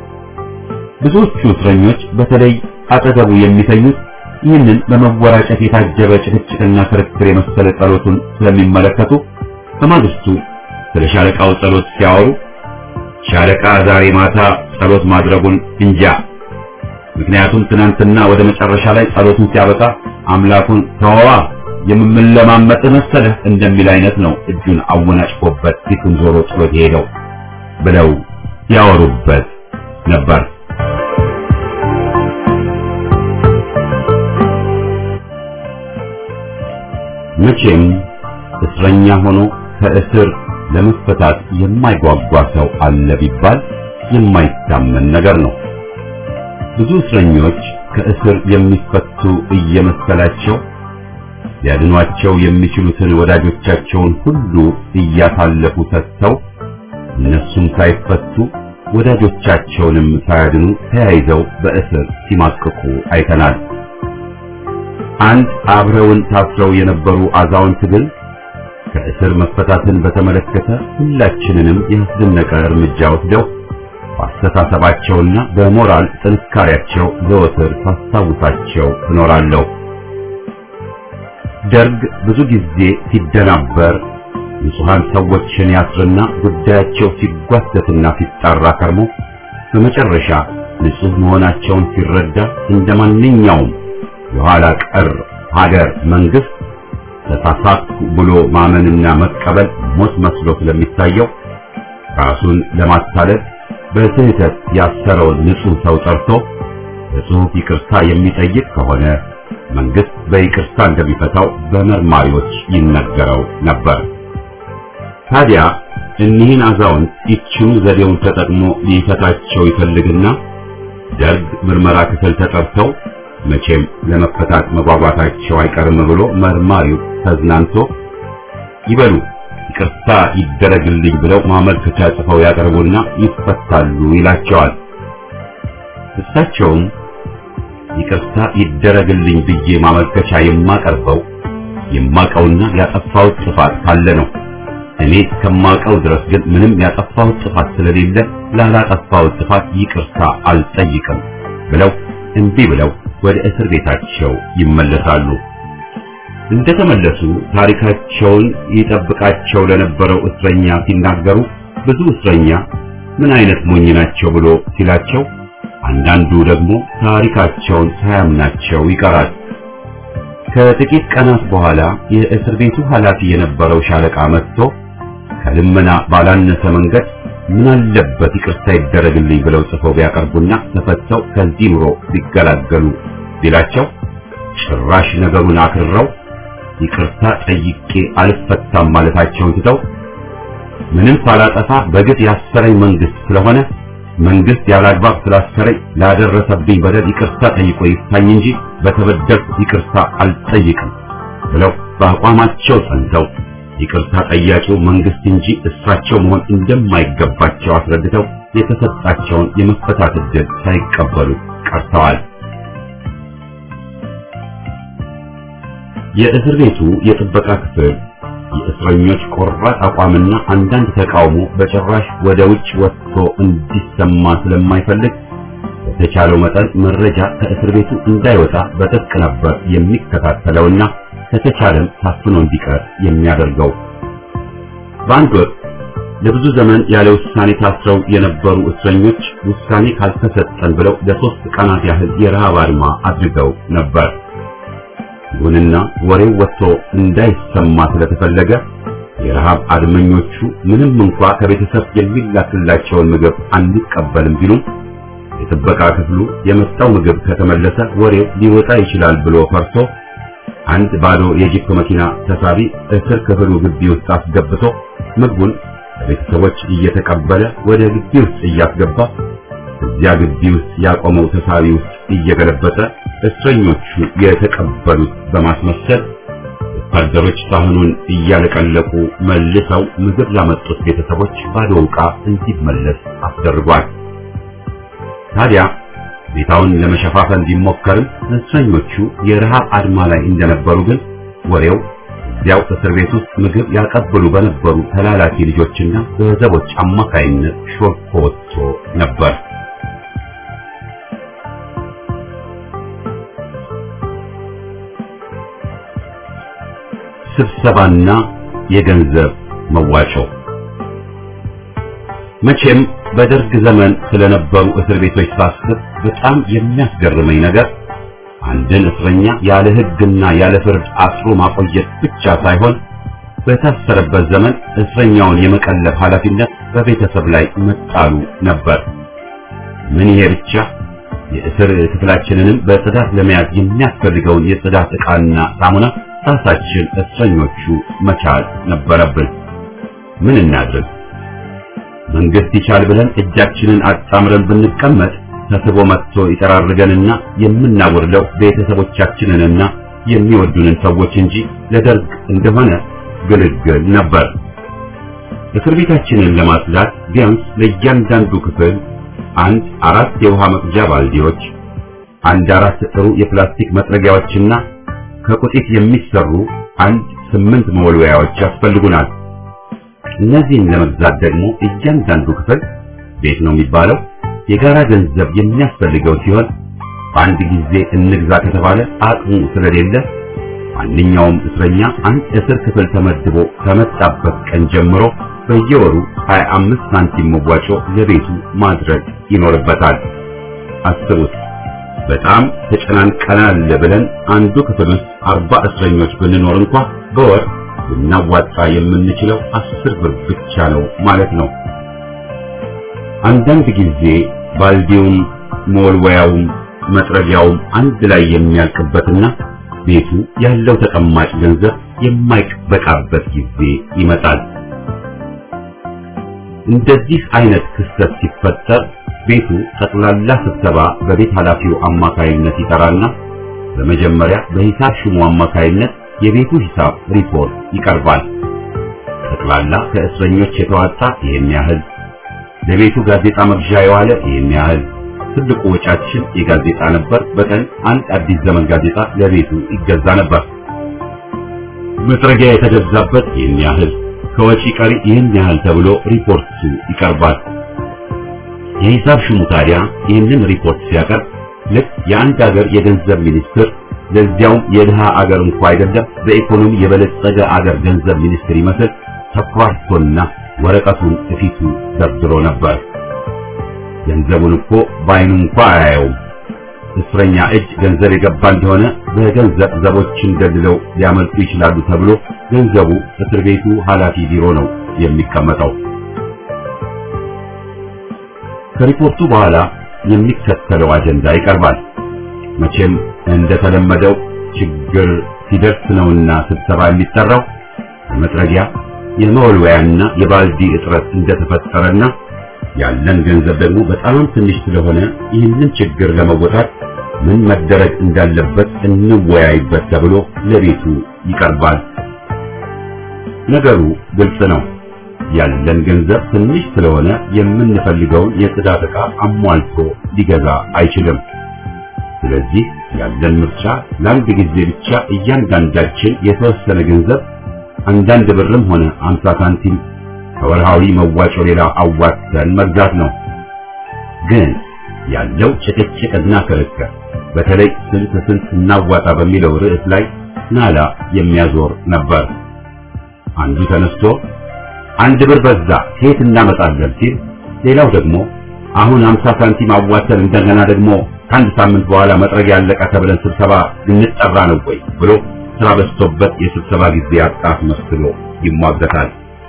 ብዙዎቹ እስረኞች በተለይ አጠገቡ የሚተኙት ይህንን በመወራጨት የታጀበ ጭቅጭቅና ክርክር የመሰለ ጸሎቱን ስለሚመለከቱ በማግስቱ ስለ ሻለቃው ጸሎት ሲያወሩ ሻለቃ ዛሬ ማታ ጸሎት ማድረጉን እንጃ፣ ምክንያቱም ትናንትና ወደ መጨረሻ ላይ ጸሎቱን ሲያበቃ አምላኩን ተዋ የምንለማመጥ መሰለህ እንደሚል አይነት ነው እጁን አወናጭፎበት ፊቱን ዞሮ ጸሎት ሄደው ብለው ያወሩበት ነበር። መቼም እስረኛ ሆኖ ከእስር ለመፈታት የማይጓጓ ሰው አለ ቢባል የማይታመን ነገር ነው። ብዙ እስረኞች ከእስር የሚፈቱ እየመሰላቸው ሊያድኗቸው የሚችሉትን ወዳጆቻቸውን ሁሉ እያሳለፉ ሰጥተው እነሱም ሳይፈቱ ወዳጆቻቸውንም ሳያድኑ ተያይዘው በእስር ሲማቅቁ አይተናል። አንድ አብረውን ታስረው የነበሩ አዛውንት ግን ከእስር መፈታትን በተመለከተ ሁላችንንም ያስደነቀ እርምጃ ወስደው በአስተሳሰባቸውና በሞራል ጥንካሬያቸው ዘወትር ሳስታውሳቸው እኖራለሁ። ደርግ ብዙ ጊዜ ሲደናበር ንጹሃን ሰዎችን ያስርና ጉዳያቸው ሲጓተትና ሲጣራ ከርሞ በመጨረሻ ንጹህ መሆናቸውን ሲረዳ እንደማንኛውም የኋላ ቀር ሀገር መንግስት ተሳሳትኩ ብሎ ማመንና መቀበል ሞት መስሎ ስለሚታየው ራሱን ለማታለል በስህተት ያሰረውን ንጹህ ሰው ጠርቶ በጽሑፍ ይቅርታ የሚጠይቅ ከሆነ መንግስት በይቅርታ እንደሚፈታው በመርማሪዎች ይነገረው ነበር። ታዲያ እኒህን አዛውንት ይችኑ ዘዴውን ተጠቅሞ ሊፈታቸው ይፈልግና ደርግ ምርመራ ክፍል ተጠርተው መቼም ለመፈታት መጓጓታቸው አይቀርም ብሎ መርማሪው ተዝናንቶ ይበሉ ይቅርታ ይደረግልኝ ብለው ማመልከቻ ጽፈው ያቀርቡና ይፈታሉ ይላቸዋል። እሳቸውም ይቅርታ ይደረግልኝ ብዬ ማመልከቻ የማቀርበው የማቀውና ያጠፋው ጥፋት ካለ ነው። እኔ ከማቀው ድረስ ግን ምንም ያጠፋው ጥፋት ስለሌለ ላላጠፋው ጥፋት ይቅርታ አልጠይቅም ብለው እንቢ ብለው ወደ እስር ቤታቸው ይመለሳሉ። እንደተመለሱ ታሪካቸውን ይጠብቃቸው ለነበረው እስረኛ ሲናገሩ ብዙ እስረኛ ምን አይነት ሞኝ ናቸው ብሎ ሲላቸው፣ አንዳንዱ ደግሞ ታሪካቸውን ሳያምናቸው ይቀራል። ከጥቂት ቀናት በኋላ የእስር ቤቱ ኃላፊ የነበረው ሻለቃ መጥቶ ከልመና ባላነሰ መንገድ ምን አለበት ይቅርታ ይደረግልኝ ብለው ጽፈው ቢያቀርቡና ተፈተው ከዚህ ኑሮ ቢገላገሉ ቢላቸው ጭራሽ ነገሩን አክርረው ይቅርታ ጠይቄ አልፈታም ማለታቸውን ትተው ምንም ሳላጠፋ በግፍ ያሰረኝ መንግስት ስለሆነ መንግስት ያላግባብ ስላሰረኝ ላደረሰብኝ በደል ይቅርታ ጠይቆ ይፍታኝ እንጂ በተበደልኩ ይቅርታ አልጠይቅም ብለው በአቋማቸው ጸንተው ይቅርታ ጠያቂው መንግስት እንጂ እሳቸው መሆን እንደማይገባቸው አስረድተው የተሰጣቸውን የመፈታት ዕድል ሳይቀበሉ ቀርተዋል። የእስር ቤቱ የጥበቃ ክፍል የእስረኞች ቆራጥ አቋምና አንዳንድ ተቃውሞ በጭራሽ ወደ ውጭ ወጥቶ እንዲሰማ ስለማይፈልግ በተቻለው መጠን መረጃ ከእስር ቤቱ እንዳይወጣ በጥብቅ ነበር የሚከታተለውና ከተቻለም ታፍኖ እንዲቀር የሚያደርገው። በአንድ ወቅት ለብዙ ዘመን ያለ ውሳኔ ታስረው የነበሩ እስረኞች ውሳኔ ካልተሰጠን ብለው ለሶስት ቀናት ያህል የረሃብ አድማ አድርገው ነበር። ይሁንና ወሬው ወጥቶ እንዳይሰማ ስለተፈለገ የረሃብ አድመኞቹ ምንም እንኳ ከቤተሰብ የሚላክላቸውን ምግብ አንቀበልም ቢሉም የጥበቃ ክፍሉ የመጣው ምግብ ከተመለሰ ወሬው ሊወጣ ይችላል ብሎ ፈርቶ አንድ ባዶ የጂፕ መኪና ተሳቢ እስር ክፍሉ ግቢ ውስጥ አስገብቶ ምግቡን ቤተሰቦች እየተቀበለ ወደ ግቢ ውስጥ እያስገባ እዚያ ግቢ ውስጥ ያቆመው ተሳቢ ውስጥ እየገለበጠ እስረኞቹ የተቀበሉት በማስመሰል ወታደሮች ሳህኑን እያለቀለቁ መልሰው ምግብ ላመጡት ቤተሰቦች ባዶ ዕቃ እንዲመለስ አስደርጓል። ታዲያ ቤታውን ለመሸፋፈን ቢሞከርም እስረኞቹ የረሃብ አድማ ላይ እንደነበሩ ግን ወሬው እዚያው እስር ቤት ውስጥ ምግብ ያቀብሉ በነበሩ ተላላኪ ልጆችና በዘቦች አማካይነት ሾልኮ ወጥቶ ነበር። ስብሰባና የገንዘብ መዋጮ። መቼም በደርግ ዘመን ስለነበሩ እስር ቤቶች ሳስብ በጣም የሚያስገርመኝ ነገር አንድን እስረኛ ያለ ሕግና ያለ ፍርድ አስሮ ማቆየት ብቻ ሳይሆን በታሰረበት ዘመን እስረኛውን የመቀለብ ኃላፊነት በቤተሰብ ላይ መጣሉ ነበር። ምን ይሄ ብቻ የእስር ክፍላችንንም በጽዳት ለመያዝ የሚያስፈልገውን የጽዳት ዕቃና ሳሙና ራሳችን እስረኞቹ መቻል ነበረብን። ምን እናድርግ? መንግስት ይቻል ብለን እጃችንን አጣምረን ብንቀመጥ ተስቦ መጥቶ ይጠራርገንና የምናወርደው ቤተሰቦቻችንንና የሚወዱንን ሰዎች እንጂ ለደርግ እንደሆነ ግልግል ነበር። እስር ቤታችንን ለማጽዳት ቢያንስ ለእያንዳንዱ ክፍል አንድ አራት የውሃ መቅጃ ባልዲዎች፣ አንድ አራት ጥሩ የፕላስቲክ መጥረጊያዎችና ከቁጢት የሚሰሩ አንድ ስምንት መወልወያዎች ያስፈልጉናል። እነዚህን ለመግዛት ደግሞ እያንዳንዱ ክፍል ቤት ነው የሚባለው የጋራ ገንዘብ የሚያስፈልገው ሲሆን በአንድ ጊዜ እንግዛ ከተባለ አቅሙ ስለሌለ ማንኛውም እስረኛ አንድ እስር ክፍል ተመድቦ ከመጣበት ቀን ጀምሮ በየወሩ ሀያ አምስት ሳንቲም መዋጮ ለቤቱ ማድረግ ይኖርበታል። አስቡት፣ በጣም ተጨናንቀናል ብለን አንዱ ክፍል ውስጥ አርባ እስረኞች ብንኖር እንኳን በወር ልናዋጣ የምንችለው አስር ብር ብቻ ነው ማለት ነው። አንዳንድ ጊዜ ባልዲውም መወልወያውም መጥረጊያውም አንድ ላይ የሚያልቅበትና ቤቱ ያለው ተቀማጭ ገንዘብ የማይበቃበት ጊዜ ይመጣል። እንደዚህ አይነት ክስተት ሲፈጠር ቤቱ ጠቅላላ ስብሰባ በቤት ኃላፊው አማካይነት ይጠራና በመጀመሪያ በሂሳብ ሹሙ አማካይነት የቤቱ ሂሳብ ሪፖርት ይቀርባል። ጠቅላላ ከእስረኞች የተዋጣ ይሄን ያህል፣ ለቤቱ ጋዜጣ መግዣ የዋለ ይሄን ያህል፣ ትልቁ ወጫችን የጋዜጣ ነበር። በቀን አንድ አዲስ ዘመን ጋዜጣ ለቤቱ ይገዛ ነበር። መጥረጊያ የተገዛበት ይሄን ያህል፣ ከወጪ ቀሪ ይሄን ያህል ተብሎ ሪፖርቱ ይቀርባል። የሂሳብ ሹሙ ታዲያ ይህንን ሪፖርት ሲያቀርብ ልክ የአንድ ሀገር የገንዘብ ሚኒስትር ለዚያውም የድሃ አገር እንኳን አይደለም በኢኮኖሚ የበለጸገ አገር ገንዘብ ሚኒስትር ይመስል ተኩራርቶና ወረቀቱን እፊቱ ደርድሮ ነበር። ገንዘቡን እኮ ባይኑ እንኳን አያየውም። እስረኛ እጅ ገንዘብ የገባ እንደሆነ በገንዘብ ዘቦችን ገድለው ሊያመልጡ ይችላሉ ተብሎ ገንዘቡ እስር ቤቱ ኃላፊ ቢሮ ነው የሚቀመጠው። ከሪፖርቱ በኋላ የሚከተለው አጀንዳ ይቀርባል። መቼም እንደተለመደው ችግር ሲደርስ ነውና ስብሰባ የሚጠራው የመጥረጊያ የመወልወያና የባልዲ እጥረት እንደተፈጠረና ያለን ገንዘብ ደግሞ በጣም ትንሽ ስለሆነ ይህንን ችግር ለመወጣት ምን መደረግ እንዳለበት እንወያይበት ተብሎ ለቤቱ ይቀርባል። ነገሩ ግልጽ ነው። ያለን ገንዘብ ትንሽ ስለሆነ የምንፈልገውን የጽዳት ዕቃ አሟልቶ ሊገዛ አይችልም። ስለዚህ ያለን ምርጫ ለአንድ ጊዜ ብቻ እያንዳንዳችን የተወሰነ ገንዘብ አንዳንድ ብርም ሆነ አምሳ ሳንቲም ከወርሃዊ መዋጮ ሌላ አዋጥተን መግዛት ነው። ግን ያለው ጭቅጭቅና ክርክር በተለይ ስንት ስንት እናዋጣ በሚለው ርዕስ ላይ ናላ የሚያዞር ነበር። አንዱ ተነስቶ አንድ ብር በዛ ከየት እናመጣለን ሲል፣ ሌላው ደግሞ አሁን አምሳ ሳንቲም አዋጥተን እንደገና ደግሞ ከአንድ ሳምንት በኋላ መጥረጊያ ያለቀ ተብለን ስብሰባ ልንጠራ ነው ወይ ብሎ ስራ በዝቶበት የስብሰባ ጊዜ አጣፍ መስሎ ይሟገታል።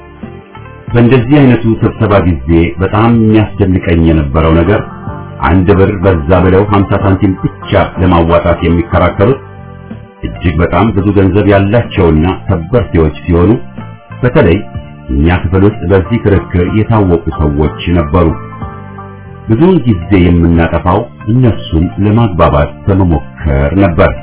በእንደዚህ አይነቱ ስብሰባ ጊዜ በጣም የሚያስደንቀኝ የነበረው ነገር አንድ ብር በዛ ብለው ሀምሳ ሳንቲም ብቻ ለማዋጣት የሚከራከሩት እጅግ በጣም ብዙ ገንዘብ ያላቸውና ከበርቴዎች ሲሆኑ በተለይ እኛ ክፍል ውስጥ በዚህ ክርክር የታወቁ ሰዎች ነበሩ። ብዙውን ጊዜ የምናጠፋው እነሱን ለማግባባት በመሞከር ነበር።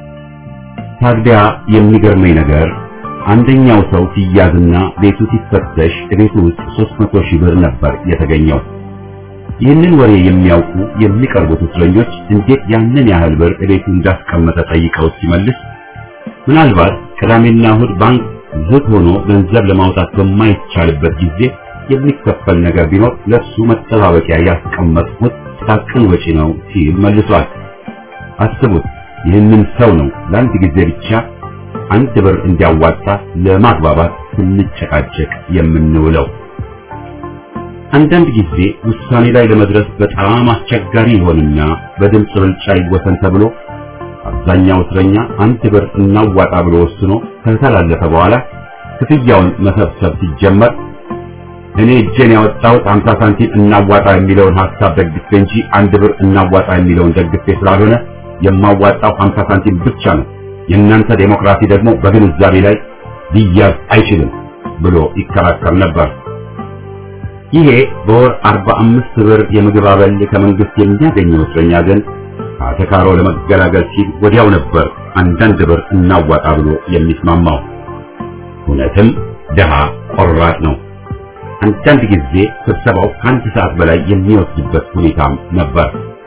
ታዲያ የሚገርመኝ ነገር አንደኛው ሰው ሲያዝና ቤቱ ሲፈተሽ ቤቱ ውስጥ ሦስት መቶ ሺህ ብር ነበር የተገኘው። ይህንን ወሬ የሚያውቁ የሚቀርቡት እስረኞች እንዴት ያንን ያህል ብር ቤቱ እንዳስቀመጠ ጠይቀው ሲመልስ ምናልባት ቅዳሜና እሑድ ባንክ ዝግ ሆኖ ገንዘብ ለማውጣት በማይቻልበት ጊዜ የሚከፈል ነገር ቢኖር ለሱ መጠባበቂያ ያስቀመጥኩት ጥቃቅን ወጪ ነው ሲል መልሷል። አስቡት፣ ይህንን ሰው ነው ለአንድ ጊዜ ብቻ አንድ ብር እንዲያዋጣ ለማግባባት ስንጨቃጨቅ የምንውለው። አንዳንድ ጊዜ ውሳኔ ላይ ለመድረስ በጣም አስቸጋሪ ይሆንና በድምፅ ብልጫ ይወሰን ተብሎ አብዛኛው እስረኛ አንድ ብር እናዋጣ ብሎ ወስኖ ከተላለፈ በኋላ ክፍያውን መሰብሰብ ሲጀመር እኔ እጄን ያወጣሁት ሀምሳ ሳንቲም እናዋጣ የሚለውን ሐሳብ ደግፌ እንጂ አንድ ብር እናዋጣ የሚለውን ደግፌ ስላልሆነ የማዋጣው ሀምሳ ሳንቲም ብቻ ነው፣ የእናንተ ዴሞክራሲ ደግሞ በግንዛቤ ላይ ሊያዝ አይችልም ብሎ ይከራከር ነበር። ይሄ በወር አርባ አምስት ብር የምግብ አበል ከመንግስት የሚያገኘው እስረኛ ግን አተካሮ ለመገላገል ሲል ወዲያው ነበር አንዳንድ ብር እናዋጣ ብሎ የሚስማማው። እውነትም ደሃ ቆራጥ ነው። አንዳንድ ጊዜ ስብሰባው ከአንድ ሰዓት በላይ የሚወስድበት ሁኔታም ነበር።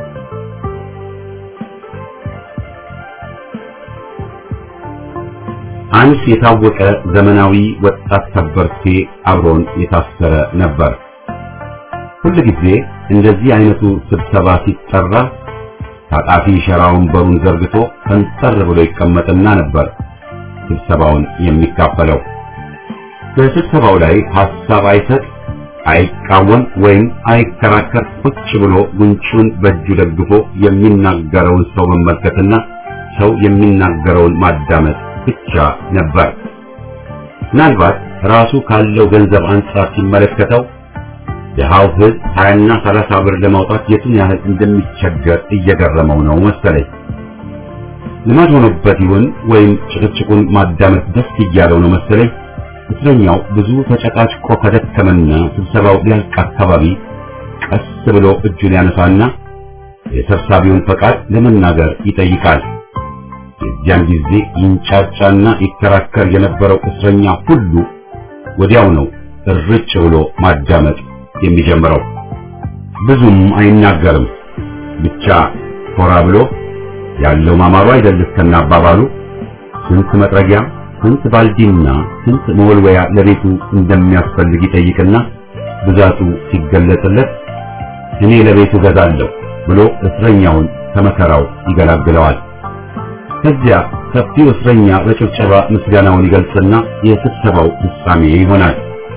አንድ የታወቀ ዘመናዊ ወጣት ከበርቴ አብሮን የታሰረ ነበር። ሁሉ ጊዜ እንደዚህ አይነቱ ስብሰባ ሲጠራ ታጣፊ ሸራውን በሩን ዘርግቶ ፈንጠር ብሎ ይቀመጥና ነበር ስብሰባውን የሚካፈለው። በስብሰባው ላይ ሐሳብ አይሰጥ፣ አይቃወም ወይም አይከራከር። ቁጭ ብሎ ጉንጩን በእጁ ደግፎ የሚናገረውን ሰው መመልከትና ሰው የሚናገረውን ማዳመጥ ብቻ ነበር። ምናልባት ራሱ ካለው ገንዘብ አንጻር ሲመለከተው ደሃው ሕዝብ ሀያና ሰላሳ ብር ለማውጣት የቱን ያህል እንደሚቸገር እየገረመው ነው መሰለኝ። ልማድ ሆኖበት ይሁን ወይም ጭቅጭቁን ማዳመጥ ደስ እያለው ነው መሰለኝ እስረኛው ብዙ ተጨቃጭቆ ከደከመና ስብሰባው ሊያልቅ አካባቢ ቀስ ብሎ እጁን ያነሳና የሰብሳቢውን ፈቃድ ለመናገር ይጠይቃል። የዚያን ጊዜ ይንጫጫና ይከራከር የነበረው እስረኛ ሁሉ ወዲያው ነው እርጭ ብሎ ማዳመጥ የሚጀምረው። ብዙም አይናገርም፣ ብቻ ኮራ ብሎ ያለው ማማሩ አይደል እስከና አባባሉ ስንት መጥረጊያ ስንት ባልዲና ስንት መወልወያ ለቤቱ እንደሚያስፈልግ ይጠይቅና ብዛቱ ሲገለጽለት እኔ ለቤቱ ገዛለሁ ብሎ እስረኛውን ከመከራው ይገላግለዋል። ከዚያ ሰፊው እስረኛ በጭብጨባ ምስጋናውን ይገልጽና የስብሰባው ፍጻሜ ይሆናል።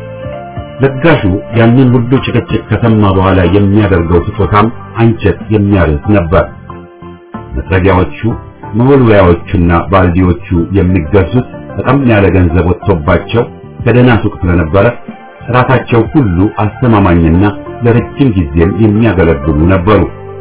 ለጋሹ ያንን ሁሉ ጭቅጭቅ ከሰማ በኋላ የሚያደርገው ስጦታም አንጀት የሚያርስ ነበር። መጥረጊያዎቹ መወልወያዎቹና ባልዲዎቹ የሚገዙት በጣም ያለ ገንዘብ ወጥቶባቸው ከደህና ሱቅ ስለነበረ ስራታቸው ሁሉ አስተማማኝና ለረጅም ጊዜም የሚያገለግሉ ነበሩ።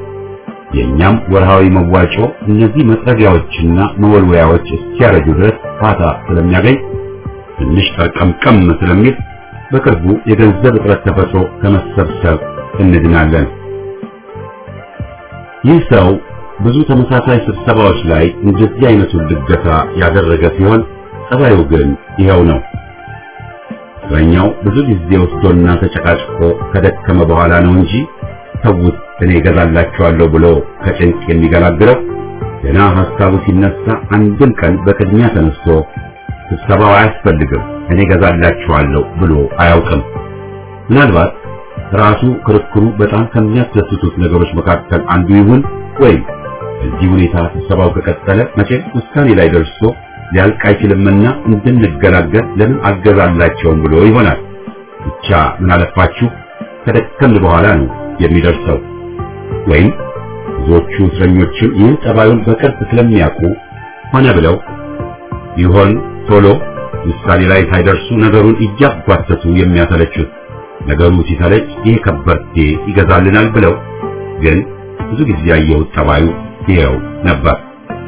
የኛም ወርሃዊ መዋጮ እነዚህ መጥረጊያዎችና መወልወያዎች እስኪያረጁ ድረስ ፋታ ስለሚያገኝ ትንሽ ጠርቀምቀም ስለሚል በቅርቡ የገንዘብ እጥረት ተፈጥሮ ከመሰብሰብ እንድናለን። ይህ ሰው ብዙ ተመሳሳይ ስብሰባዎች ላይ እንደዚህ አይነቱን ልገሳ ያደረገ ሲሆን ጸባዩ ግን ይሄው ነው። እስረኛው ብዙ ጊዜ ወስዶና ተጨቃጭቆ ከደከመ በኋላ ነው እንጂ ተውት እኔ እገዛላችኋለሁ ብሎ ከጭንቅ የሚገላግለው ገና ሐሳቡ ሲነሳ አንድም ቀን በቅድሚያ ተነስቶ ስብሰባው አያስፈልግም እኔ እገዛላችኋለሁ ብሎ አያውቅም። ምናልባት ራሱ ክርክሩ በጣም ከሚያስደስቱት ነገሮች መካከል አንዱ ይሁን ወይም በዚህ ሁኔታ ስብሰባው ከቀጠለ መቼም ውሳኔ ላይ ደርሶ ሊያልቅ አይችልምና እንድንገላገል ለምን አልገዛላቸውም ብሎ ይሆናል። ብቻ ምን አለፋችሁ ከደከምን በኋላ ነው የሚደርሰው። ወይም ብዙዎቹ እስረኞችም ይህን ጠባዩን በቅርብ ስለሚያውቁ ሆነ ብለው ይሆን ቶሎ ውሳኔ ላይ ሳይደርሱ ነገሩን እያጓተቱ የሚያሰለቹት። ነገሩ ሲሰለች ይሄ ከበርቴ ይገዛልናል ብለው ግን ብዙ ጊዜ ያየው ጠባዩ ይሄው ነበር።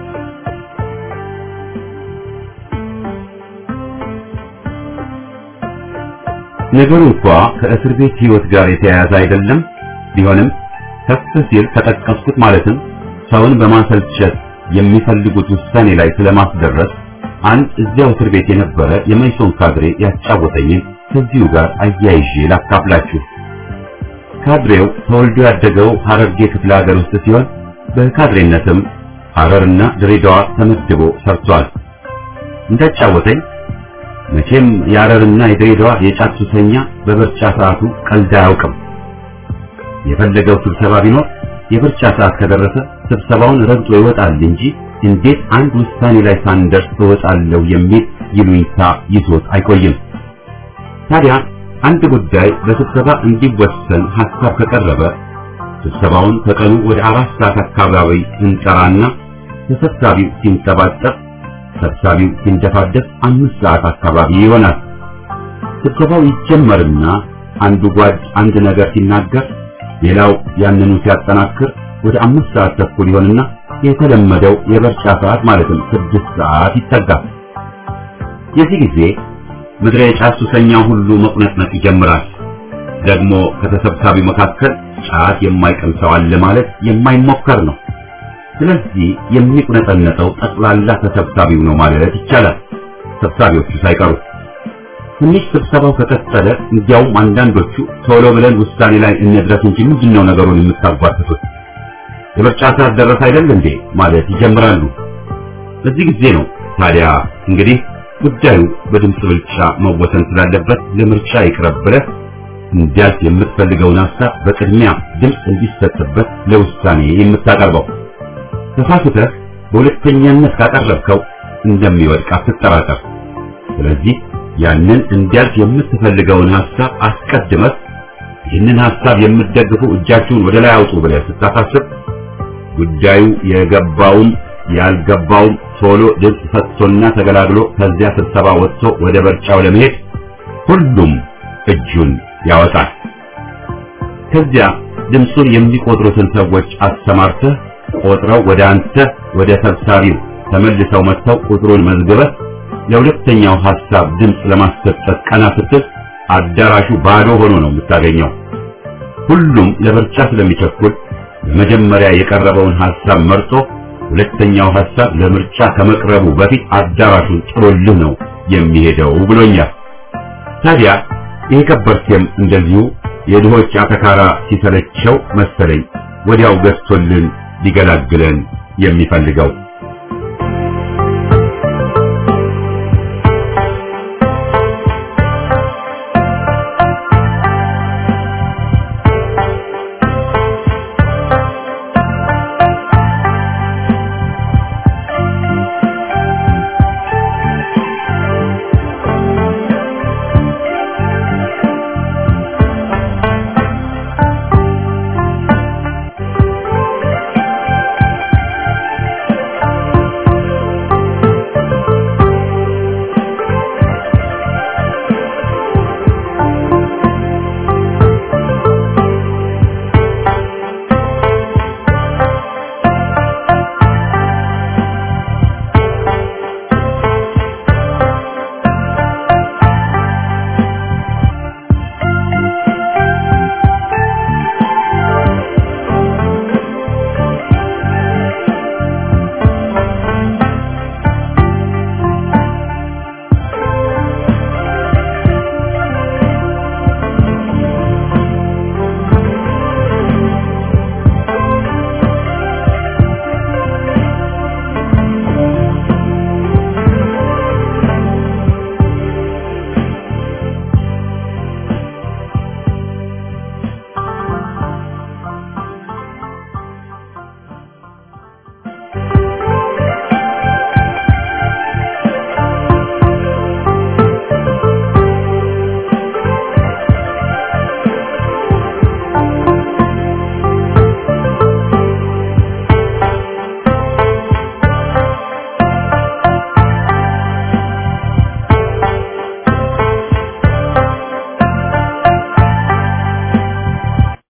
ነገሩ እንኳን ከእስር ቤት ህይወት ጋር የተያያዘ አይደለም። ቢሆንም ከፍ ሲል ተጠቀስኩት ማለትም ሰውን በማሰልቸት የሚፈልጉት ውሳኔ ላይ ስለማስደረስ አንድ እዚያው እስር ቤት የነበረ የመይሶን ካድሬ ያጫወተኝን ከዚሁ ጋር አያይዤ ላካፍላችሁ። ካድሬው ተወልዶ ያደገው ሐረርጌ ክፍለ ሀገር ውስጥ ሲሆን በካድሬነትም ሐረርና ድሬዳዋ ተመድቦ ሰርቷል። እንዳጫወተኝ መቼም የሐረርና የድሬዳዋ የጫት ሱሰኛ በብርጫ ሰዓቱ ቀልድ አያውቅም። የፈለገው ስብሰባ ቢኖር የብርጫ ሰዓት ከደረሰ ስብሰባውን ረግጦ ይወጣል እንጂ እንዴት አንድ ውሳኔ ላይ ሳንደርስ እወጣለሁ የሚል ይሉኝታ ይዞት አይቆይም። ታዲያ አንድ ጉዳይ በስብሰባ እንዲወሰን ሐሳብ ከቀረበ ስብሰባውን ከቀኑ ወደ አራት ሰዓት አካባቢ እንጠራና ተሰብሳቢው ሲንጠባጠብ ሰብሳቢው ሲንደፋደፍ አምስት ሰዓት አካባቢ ይሆናል። ስብሰባው ይጀመርና አንዱ ጓድ አንድ ነገር ሲናገር ሌላው ያንኑ ሲያጠናክር ወደ አምስት ሰዓት ተኩል ይሆንና የተለመደው የበርጫ ሰዓት ማለትም ስድስት ሰዓት ይጠጋል። የዚህ ጊዜ ምድረ የጫት ሱሰኛው ሁሉ መቁነጥነጥ ይጀምራል። ደግሞ ከተሰብሳቢው መካከል ጫት የማይቀም ሰው አለ ማለት የማይሞከር ነው። ስለዚህ የሚቁነጠነጠው ጠቅላላ ተሰብሳቢው ነው ማለት ይቻላል፣ ሰብሳቢዎቹ ሳይቀሩ። ትንሽ ስብሰባው ከቀጠለ እንዲያውም አንዳንዶቹ ቶሎ ብለን ውሳኔ ላይ እንድረስ እንጂ ምንድነው ነገሩን የምታጓትቱት የምርጫ ሰዓት ደረሰ አይደል እንዴ ማለት ይጀምራሉ። በዚህ ጊዜ ነው ታዲያ እንግዲህ ጉዳዩ በድምፅ ብልጫ መወሰን ስላለበት ለምርጫ ይቅረብ ብለህ እንዲያልፍ የምትፈልገውን ሐሳብ በቅድሚያ ድምፅ እንዲሰጥበት ለውሳኔ የምታቀርበው። ተፋፍተህ በሁለተኛነት ካቀረብከው እንደሚወድቅ አትጠራጠር። ስለዚህ ያንን እንዲያልፍ የምትፈልገውን ሐሳብ አስቀድመህ ይህንን ሐሳብ የምትደግፉ እጃችሁን ወደ ላይ አውጡ ብለህ ስታሳስብ ጉዳዩ የገባውም ያልገባውም ቶሎ ድምፅ ሰጥቶና ተገላግሎ ከዚያ ስብሰባ ወጥቶ ወደ በርጫው ለመሄድ ሁሉም እጁን ያወጣል። ከዚያ ድምፁን የሚቆጥሩትን ሰዎች አሰማርተህ ቆጥረው ወደ አንተ ወደ ሰብሳቢው ተመልሰው መጥተው ቁጥሩን መዝግበህ ለሁለተኛው ሐሳብ ድምፅ ለማሰጠት ቀና ስትል አዳራሹ ባዶ ሆኖ ነው የምታገኘው። ሁሉም ለበርጫ ስለሚቸኩል በመጀመሪያ የቀረበውን ሐሳብ መርጦ ሁለተኛው ሐሳብ ለምርጫ ከመቅረቡ በፊት አዳራሹን ጥሎልህ ነው የሚሄደው ብሎኛል። ታዲያ ይሄ ከበርቴም እንደዚሁ የድሆች አተካራ ሲሰለቸው መሰለኝ ወዲያው ገዝቶልን ሊገላግለን የሚፈልገው።